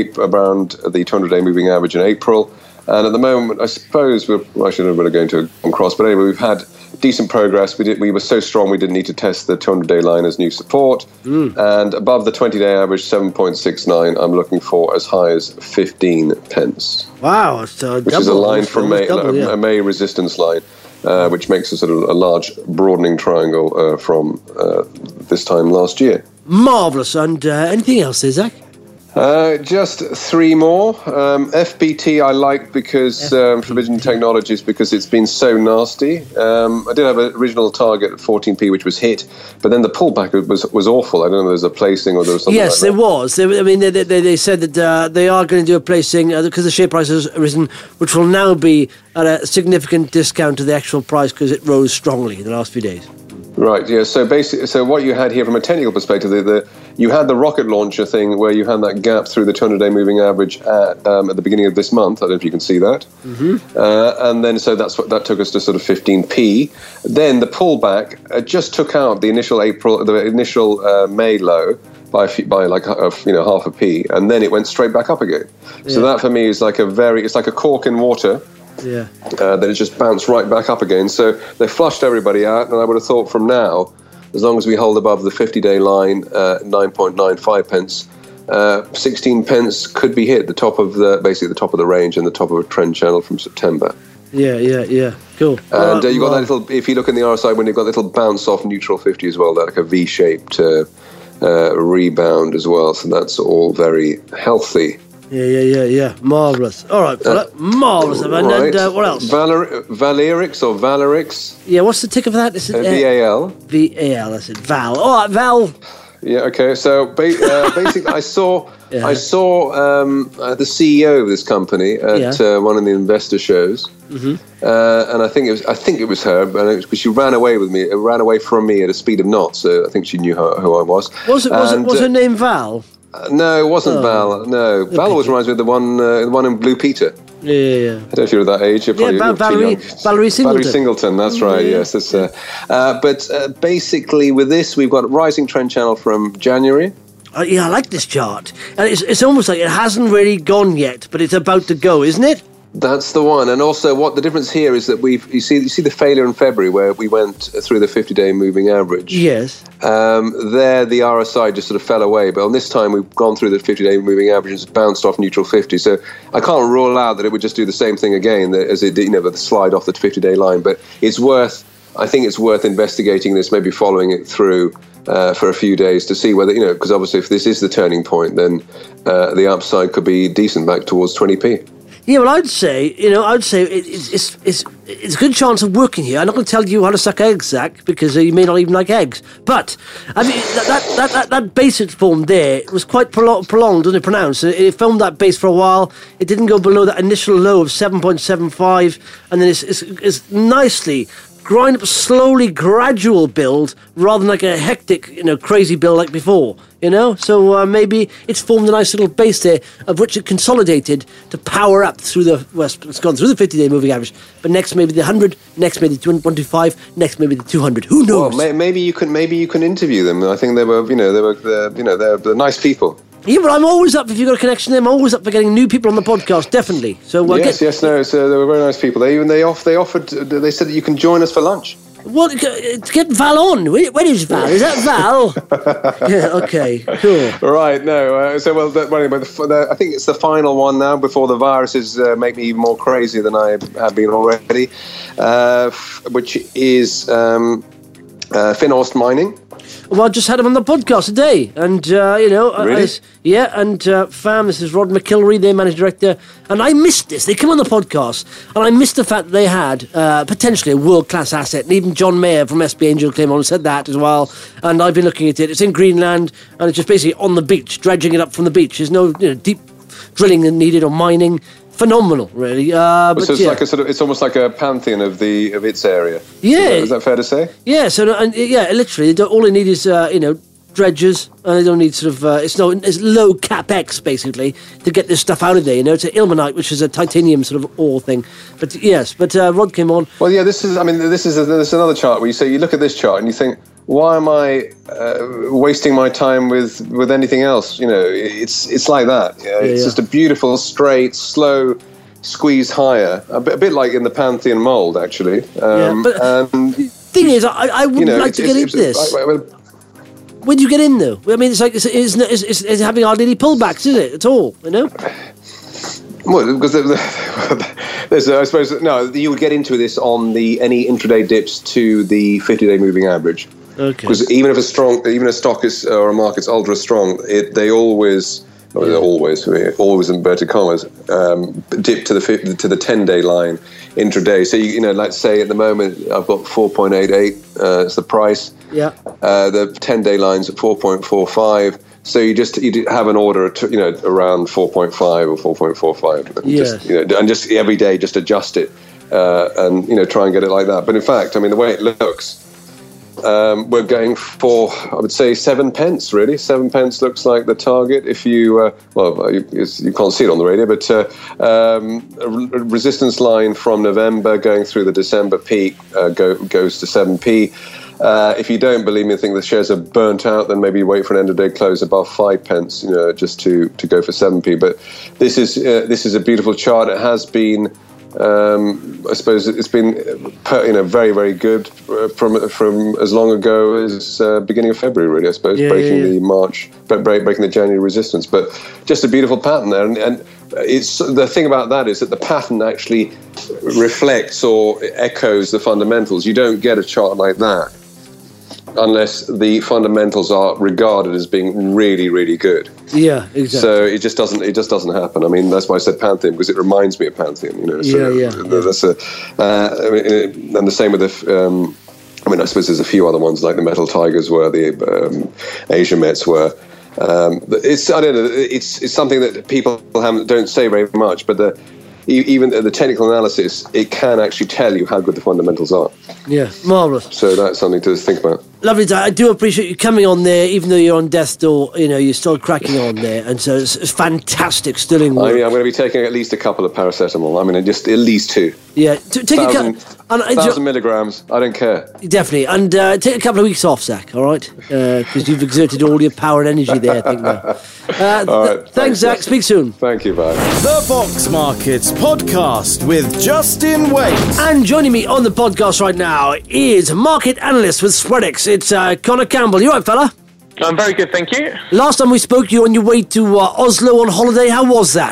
200-day moving average in April. And at the moment, I suppose I shouldn't have really going to cross, but anyway, we've had decent progress. We were so strong we didn't need to test the 200-day line as new support. And above the 20-day average, 7.69, I'm looking for as high as 15 pence. Wow. It's which is a line from a May resistance line, which makes a sort of a large broadening triangle from this time last year. Marvellous. And anything else there, Zach? Just 3 more. FBT I like because for Vision Technologies, because it's been so nasty. I did have an original target at 14p, which was hit, but then the pullback was awful. I don't know if there was a placing or there was something. Yes, like there was. They said that they are going to do a placing because the share price has risen, which will now be at a significant discount to the actual price because it rose strongly in the last few days. Right, yeah. So basically, what you had here from a technical perspective, you had the rocket launcher thing where you had that gap through the 200-day moving average at the beginning of this month. I don't know if you can see that. And then so that took us to sort of 15p. Then the pullback just took out the initial May low by like half a p, and then it went straight back up again. Yeah. So that for me is like it's like a cork in water. Yeah. Then it just bounced right back up again. So they flushed everybody out, and I would have thought from now, as long as we hold above the 50-day line, 9.95 pence, 16 pence could be hit, the top of the range and the top of a trend channel from September. Yeah. Cool. And you got that little. If you look in the RSI, when you've got a little bounce off neutral 50 as well, like a V-shaped rebound as well. So that's all very healthy. Yeah. Marvellous. All right, fella. Marvellous. Right. And what else? Valerix. Yeah, what's the ticker for that? Is it VAL. VAL, I said Val. All right, Val. Yeah, okay. So basically, I saw the CEO of this company at one of the investor shows, and I think it was her, because she ran away from me at a speed of knots. So I think she knew who I was. Was her name Val? No, it wasn't Val. No, Val always reminds me of the one in Blue Peter. Yeah. I don't know if you're that age. You're probably Valerie Singleton. Valerie Singleton, that's right, yes. But basically with this, we've got a rising trend channel from January. I like this chart. And it's almost like it hasn't really gone yet, but it's about to go, isn't it? That's the one. And also what the difference here is that you see the failure in February where we went through the 50-day moving average. Yes. There the RSI just sort of fell away, but on this time we've gone through the 50-day moving average and it's bounced off neutral 50. So I can't rule out that it would just do the same thing again as it did, the slide off the 50-day line. But I think it's worth investigating this, maybe following it through for a few days to see whether, because obviously if this is the turning point, then the upside could be decent back towards 20p. Yeah, well, I'd say it's a good chance of working here. I'm not going to tell you how to suck eggs, Zach, because you may not even like eggs. But I mean, that base it formed there was quite prolonged, wasn't it? Pronounced. It formed that base for a while. It didn't go below that initial low of 7.75, and then it's nicely grind up a slowly gradual build rather than like a hectic, crazy build like before, So maybe it's formed a nice little base there of which it consolidated to power up through it's gone through the 50-day moving average, but next maybe the 100, next maybe the 125, next maybe the 200. Who knows? Well, maybe you can interview them. I think they're nice people. Yeah, but I'm always up if you've got a connection there. I'm always up for getting new people on the podcast, definitely. So no. So they were very nice people. They offered. They said that you can join us for lunch. What? Get Val on. Where is Val? Is that Val? Yeah. Okay. Cool. Right. No. I think it's the final one now before the viruses make me even more crazy than I have been already, which is Finost Mining. Well, I just had him on the podcast today, and Really? This is Rod McIlroy, their managing director, and I missed this. They came on the podcast, and I missed the fact that they had potentially a world-class asset, and even John Mayer from SB Angel came on and said that as well, and I've been looking at it. It's in Greenland, and it's just basically on the beach, dredging it up from the beach. There's no deep drilling needed or mining. Phenomenal, really. So it's like it's almost like a pantheon of its area. Yeah, is that fair to say? Yeah. So literally, all they need is dredgers, and they don't need it's low capex basically to get this stuff out of there. It's an ilmenite, which is a titanium sort of ore thing. But yes, Rod came on. Well, yeah, this is another chart where you look at this chart and you think, why am I wasting my time with anything else? It's like that. It's just a beautiful, straight, slow squeeze higher, a bit like in the Pantheon mold, actually. But the thing is, I would like to get into this. When do you get in, though? I mean, it's having hardly any pullbacks, is it, at all, Well, because there's, I suppose, no, you would get into this on any intraday dips to the 50-day moving average. Okay. Because even a stock is or a market's ultra strong, they always in inverted commas, dip to the 10-day line intraday. So let's say at the moment I've got 4.88. It's the price. Yeah. The 10-day line's at 4.45. So you have an order at around 4.5 or 4.45, and just every day just adjust it and try and get it like that. But in fact, I mean, the way it looks, we're going for, I would say, 7 pence. Really, 7 pence looks like the target. If you you can't see it on the radio, but a resistance line from November going through the December peak goes to 7p. If you don't believe me and think the shares are burnt out, then maybe wait for an end-of-day close above 5 pence, just to go for 7p. But this is a beautiful chart. It has been, I suppose, it's been very, very good from as long ago as beginning of February, really. I suppose breaking the January resistance, but just a beautiful pattern there. And it's the thing about that is that the pattern actually reflects or echoes the fundamentals. You don't get a chart like that unless the fundamentals are regarded as being really, really good. Yeah, exactly. So it just doesn't happen. I mean, that's why I said Pantheon, because it reminds me of Pantheon. That's and the same with the. I suppose there's a few other ones like the Metal Tigers were, the Asia Mets were. It's I don't know. It's something that people don't say very much, but even the technical analysis, it can actually tell you how good the fundamentals are. Yeah, marvellous. So that's something to think about. Lovely. I do appreciate you coming on there, even though you're on death's door. You're still cracking on there, and so it's fantastic sterling work. I mean, I'm going to be taking at least a couple of paracetamol. I mean, just at least 2. Yeah, take 1,000 milligrams. I don't care. Definitely, and take a couple of weeks off, Zach. All right, because you've exerted all your power and energy there. I think now. All right, thanks, Zach. Speak soon. Thank you. Bye. The Fox Markets Podcast with Justin Waite. And joining me on the podcast right now is market analyst with Spreadex. It's Connor Campbell. You all right, fella? I'm very good, thank you. Last time we spoke, you were on your way to Oslo on holiday. How was that?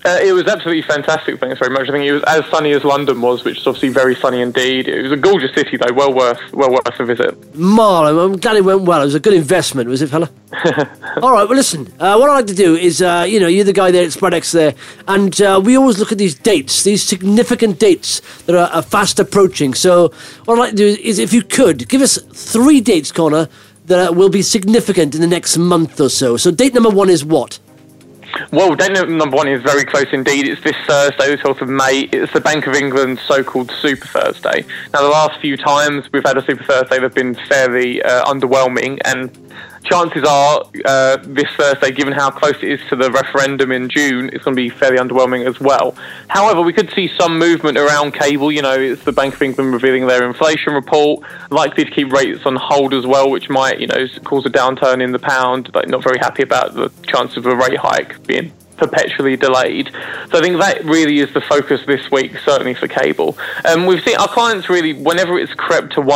It was absolutely fantastic, thanks very much. I think it was as sunny as London was, which is obviously very sunny indeed. It was a gorgeous city, though, well worth a visit. Marl, I'm glad it went well. It was a good investment, was it, fella? All right, well, listen, what I like to do is, you're the guy there at SpreadX there, and we always look at these dates, these significant dates that are fast approaching. So what I'd like to do is, if you could, give us 3 dates, Connor, that will be significant in the next month or so. So date number 1 is what? Well, date number 1 is very close indeed. It's this Thursday, the 12th of May. It's the Bank of England's so-called Super Thursday. Now, the last few times we've had a Super Thursday, they've been fairly underwhelming, and chances are this Thursday, given how close it is to the referendum in June, it's going to be fairly underwhelming as well. However, we could see some movement around cable. It's the Bank of England revealing their inflation report, likely to keep rates on hold as well, which might, cause a downturn in the pound. Like, not very happy about the chance of a rate hike being perpetually delayed. So I think that really is the focus this week, certainly for cable. We've seen our clients really, whenever it's crept to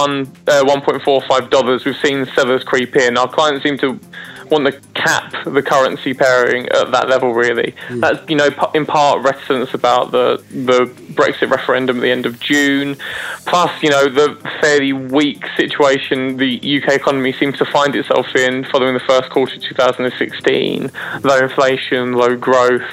$1.45, we've seen sellers creep in. Our clients seem to want to cap the currency pairing at that level, really. That's, in part reticence about the Brexit referendum at the end of June, plus, the fairly weak situation the UK economy seems to find itself in following the first quarter of 2016, low inflation, low growth,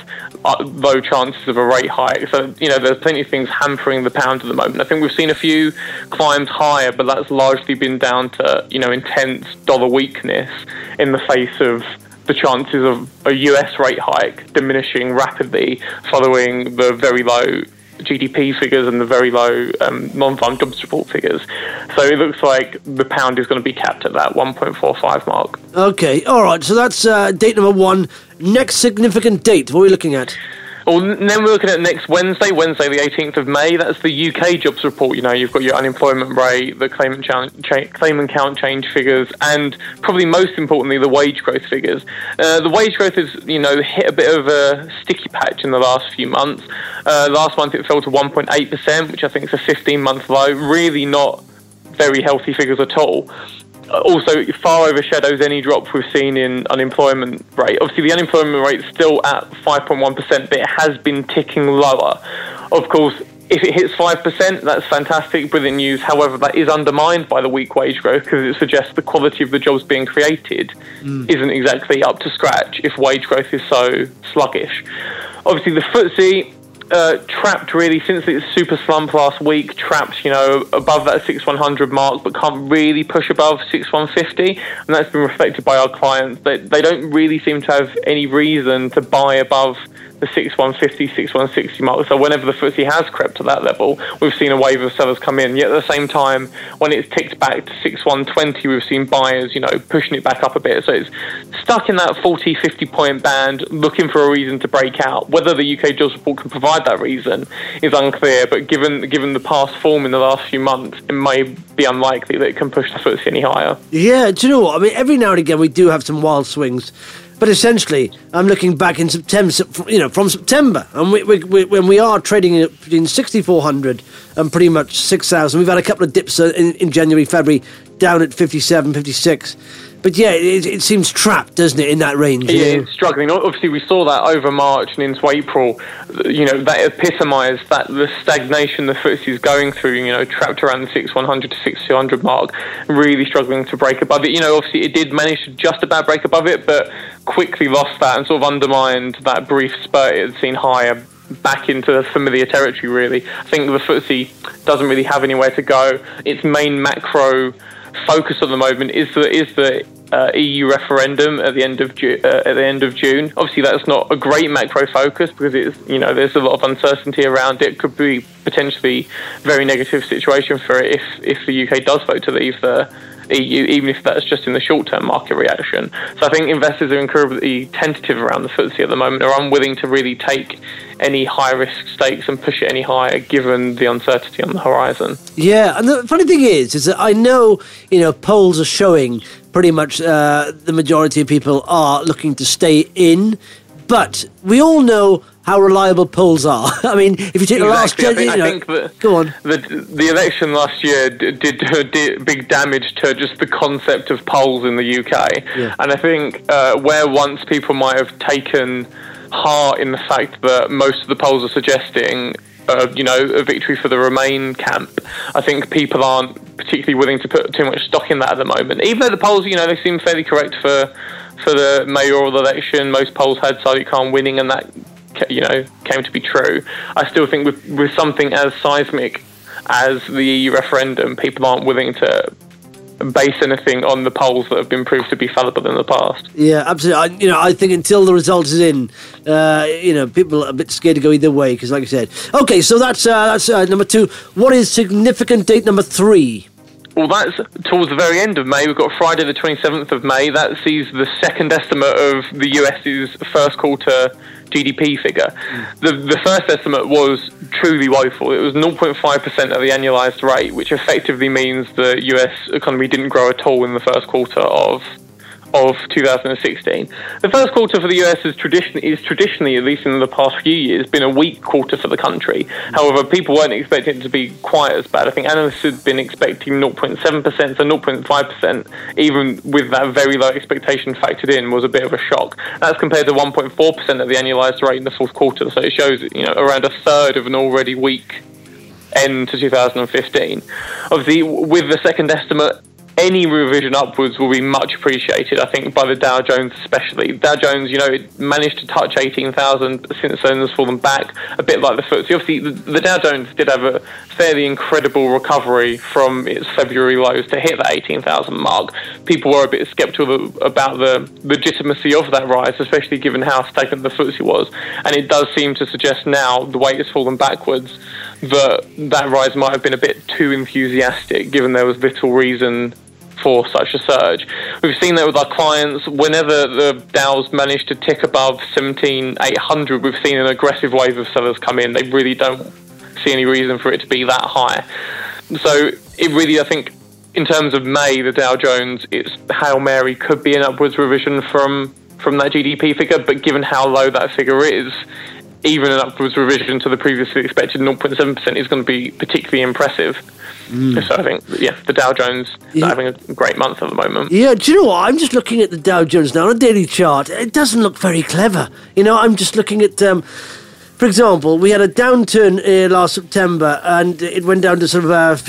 low chances of a rate hike. So, there's plenty of things hampering the pound at the moment. I think we've seen a few climbs higher, but that's largely been down to, intense dollar weakness in the face of the chances of a US rate hike diminishing rapidly following the very low GDP figures and the very low non-farm jobs report figures. So it looks like the pound is going to be capped at that 1.45 mark. Okay, all right. So that's date number 1. Next significant date, what are we looking at? Well, then we're looking at next Wednesday the 18th of May. That's the UK jobs report. You've got your unemployment rate, the claimant count change figures, and probably most importantly, the wage growth figures. The wage growth has, hit a bit of a sticky patch in the last few months. Last month it fell to 1.8%, which I think is a 15-month low. Really not very healthy figures at all. Also, far overshadows any drop we've seen in unemployment rate. Obviously, the unemployment rate is still at 5.1%, but it has been ticking lower. Of course, if it hits 5%, that's fantastic, brilliant news. However, that is undermined by the weak wage growth because it suggests the quality of the jobs being created isn't exactly up to scratch if wage growth is so sluggish. Obviously, the FTSE trapped really since its super slump last week, trapped above that 6100 mark, but can't really push above 6150, and that's been reflected by our clients. They don't really seem to have any reason to buy above the 6150, 6160 mark. So whenever the FTSE has crept to that level, we've seen a wave of sellers come in. Yet at the same time, when it's ticked back to 6120, we've seen buyers, pushing it back up a bit. So it's stuck in that 40, 50 point band, looking for a reason to break out. Whether the UK jobs report can provide that reason is unclear, but given the past form in the last few months, it may be unlikely that it can push the FTSE any higher. Yeah, do you know what? I mean, every now and again we do have some wild swings. But essentially, I'm looking back in September, from September, and when we are trading between 6,400 and pretty much 6,000. We've had a couple of dips in January, February, down at 57, 56. But yeah, it seems trapped, doesn't it, in that range? Yeah, it's struggling. Obviously, we saw that over March and into April. That epitomised that the stagnation the FTSE is going through. Trapped around the 6,100 to 6,200 mark, really struggling to break above it. Obviously, it did manage to just about break above it, but quickly lost that and sort of undermined that brief spurt it had seen higher back into familiar territory, really. I think the FTSE doesn't really have anywhere to go. Its main macro focus at the moment is the EU referendum at the end of June. Obviously, that's not a great macro focus because it's there's a lot of uncertainty around it. Could be potentially a very negative situation for it if the UK does vote to leave the EU, even if that's just in the short-term market reaction. So I think investors are incredibly tentative around the FTSE at the moment. They're unwilling to really take any high-risk stakes and push it any higher, given the uncertainty on the horizon. Yeah, and the funny thing is that I know, polls are showing pretty much the majority of people are looking to stay in, but we all know how reliable polls are. I mean, if you take the last... I think that go on. The election last year did big damage to just the concept of polls in the UK. Yeah. And I think where once people might have taken heart in the fact that most of the polls are suggesting, a victory for the Remain camp. I think people aren't particularly willing to put too much stock in that at the moment. Even though the polls, they seem fairly correct for the mayoral election. Most polls had Sadiq Khan winning, and that, came to be true. I still think with something as seismic as the EU referendum, people aren't willing to base anything on the polls that have been proved to be fallible in the past. Yeah, absolutely. I think until the result is in, people are a bit scared to go either way, because like I said. Okay, so that's number 2. What is significant date number 3? Well, that's towards the very end of May. We've got Friday the 27th of May. That sees the second estimate of the US's first quarter GDP figure. The first estimate was truly woeful. It was 0.5% of the annualised rate, which effectively means the US economy didn't grow at all in the first quarter of 2016. The first quarter for the US is traditionally, at least in the past few years, been a weak quarter for the country. However, people weren't expecting it to be quite as bad. I think analysts had been expecting 0.7%, so 0.5%, even with that very low expectation factored in, was a bit of a shock. That's compared to 1.4% of the annualised rate in the fourth quarter, so it shows around a third of an already weak end to 2015. Obviously, with the second estimate, any revision upwards will be much appreciated, I think, by the Dow Jones especially. Dow Jones, it managed to touch 18,000, since then has fallen back, a bit like the FTSE. Obviously, the Dow Jones did have a fairly incredible recovery from its February lows to hit that 18,000 mark. People were a bit sceptical about the legitimacy of that rise, especially given how stagnant the FTSE was. And it does seem to suggest now, the way it's fallen backwards, that rise might have been a bit too enthusiastic, given there was little reason for such a surge. We've seen that with our clients. Whenever the Dow's managed to tick above 17,800, we've seen an aggressive wave of sellers come in. They really don't see any reason for it to be that high. So it really, I think, in terms of May, the Dow Jones, its Hail Mary could be an upwards revision from that GDP figure, but given how low that figure is, even an upwards revision to the previously expected 0.7% is going to be particularly impressive. So I think, the Dow Jones is having a great month at the moment. Yeah, do you know what? I'm just looking at the Dow Jones now on a daily chart. It doesn't look very clever. I'm just looking at, for example, we had a downturn last September, and it went down to sort of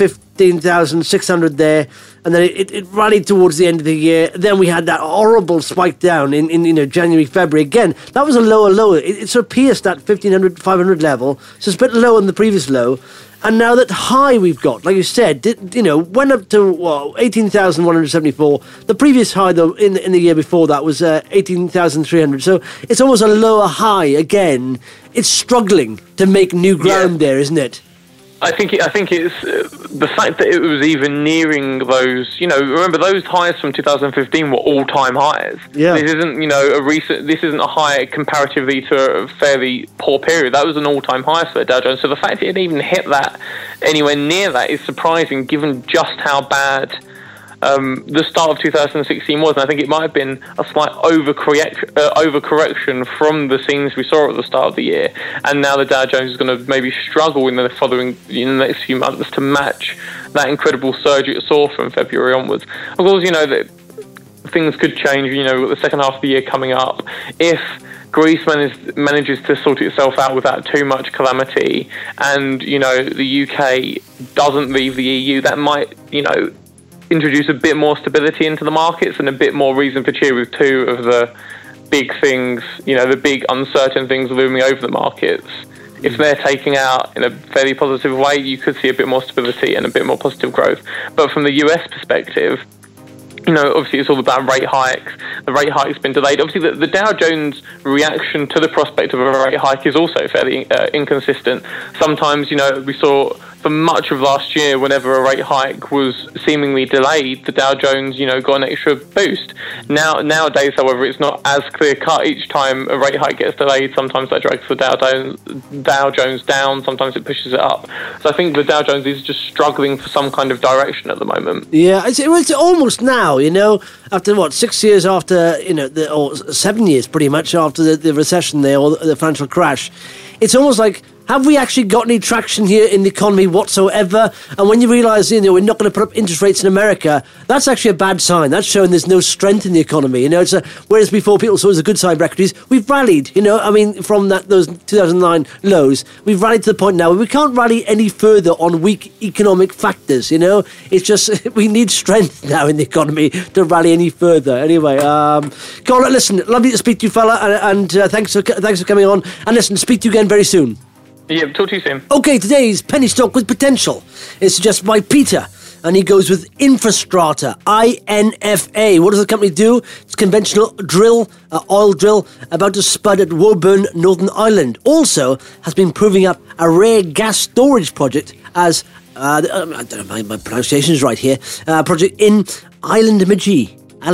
15,600 there, and then it rallied towards the end of the year. Then we had that horrible spike down in January, February. Again, that was a lower. It sort of pierced that 1,500, 500 level, so it's a bit lower than the previous low. And now that high we've got, like you said, went up to 18,174. The previous high, though, in the year before that was 18,300. So it's almost a lower high again. It's struggling to make new ground there, isn't it? I think it's the fact that it was even nearing those. Remember those highs from 2015 were all-time highs. Yeah. This isn't This isn't a high comparatively to a fairly poor period. That was an all-time high for the Dow Jones. So the fact that it even hit that anywhere near that is surprising, given just how bad the start of 2016 was. And I think it might have been a slight overcorrection from the scenes we saw at the start of the year. And now the Dow Jones is going to maybe struggle in the next few months to match that incredible surge it saw from February onwards. Of course, that things could change. With the second half of the year coming up, if Greece manages to sort itself out without too much calamity, and the UK doesn't leave the EU, that might introduce a bit more stability into the markets and a bit more reason for cheer, with two of the big things, the big uncertain things looming over the markets. If they're taking out in a fairly positive way, you could see a bit more stability and a bit more positive growth. But from the US perspective, obviously it's all about rate hikes. The rate hike's been delayed. Obviously, the Dow Jones reaction to the prospect of a rate hike is also fairly inconsistent. Sometimes, we saw for much of last year, whenever a rate hike was seemingly delayed, the Dow Jones, got an extra boost. Nowadays, however, it's not as clear-cut. Each time a rate hike gets delayed, sometimes that drags the Dow Jones down, sometimes it pushes it up. So I think the Dow Jones is just struggling for some kind of direction at the moment. Yeah, it's almost now, after 6 years after, or 7 years pretty much after the recession there, or the financial crash. It's almost like, Have we actually got any traction here in the economy whatsoever? And when you realise, we're not going to put up interest rates in America, that's actually a bad sign. That's showing there's no strength in the economy. Whereas before people saw it as a good sign for equities, we've rallied. From those 2009 lows, we've rallied to the point now where we can't rally any further on weak economic factors. It's just we need strength now in the economy to rally any further. Anyway, Colin, listen, lovely to speak to you, fella, and thanks for coming on. And listen, speak to you again very soon. Yeah, talk to you soon. Okay, today's penny stock with potential is suggested by Peter, and he goes with Infrastrata, INFA. What does the company do? It's a conventional oil drill, about to spud at Woburn, Northern Ireland. Also has been proving up a rare gas storage project as, I don't know my pronunciation is right here, project in Island Magee.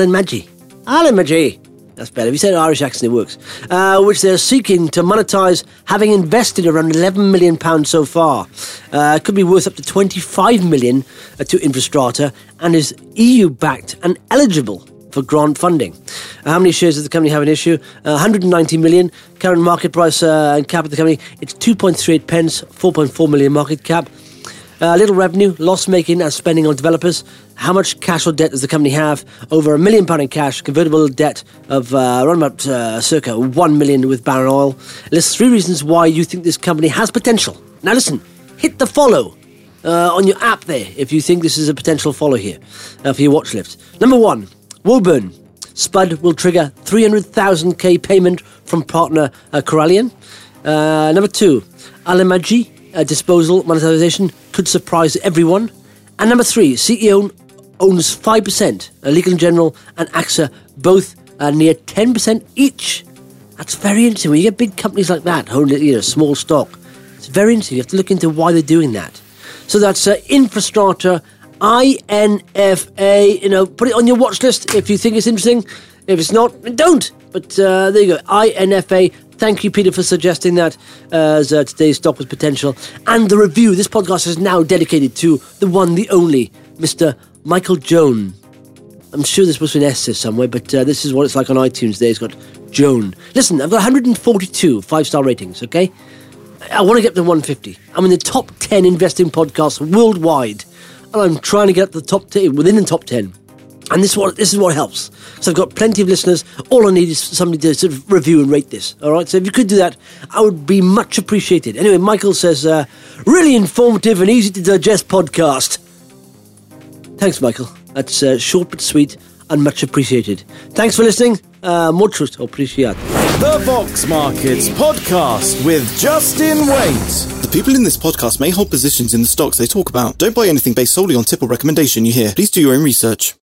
That's better. If you say an Irish accent, it works. Which they're seeking to monetise, having invested around £11 million so far. Could be worth up to £25 million to Infrastrata, and is EU-backed and eligible for grant funding. How many shares does the company have in issue? 190 million. Current market price and cap of the company, it's 2.38 pence, 4.4 million market cap. Little revenue, loss-making and spending on developers. How much cash or debt does the company have? Over £1 million in cash, convertible debt of around about circa £1 million with Barron Oil. Lists 3 reasons why you think this company has potential. Now listen, hit the follow on your app there if you think this is a potential follow here for your watch list. Number 1, Woburn. Spud will trigger 300,000k payment from partner Corallian. Number 2, Island Magee. Disposal monetization could surprise everyone. And number 3, CEO owns 5%. Legal & General and AXA both near 10% each. That's very interesting. When you get big companies like that holding small stock, it's very interesting. You have to look into why they're doing that. So that's Infrastrata, INFA. Put it on your watch list if you think it's interesting. If it's not, don't. But there you go, INFA. Thank you, Peter, for suggesting that as today's stock with potential. And the review, this podcast is now dedicated to the one, the only, Mr. Michael Joan. I'm sure there's supposed to be an S there somewhere, but this is what it's like on iTunes today. It's got Joan. Listen, I've got 142 5-star ratings, okay? I want to get to 150. I'm in the top 10 investing podcasts worldwide, and I'm trying to get the top 10, within the top 10. And this is what helps. So I've got plenty of listeners. All I need is somebody to sort of review and rate this. All right. So if you could do that, I would be much appreciated. Anyway, Michael says, really informative and easy to digest podcast. Thanks, Michael. That's short but sweet and much appreciated. Thanks for listening. Mucho appreciado. The Vox Markets Podcast with Justin Waite. The people in this podcast may hold positions in the stocks they talk about. Don't buy anything based solely on tip or recommendation you hear. Please do your own research.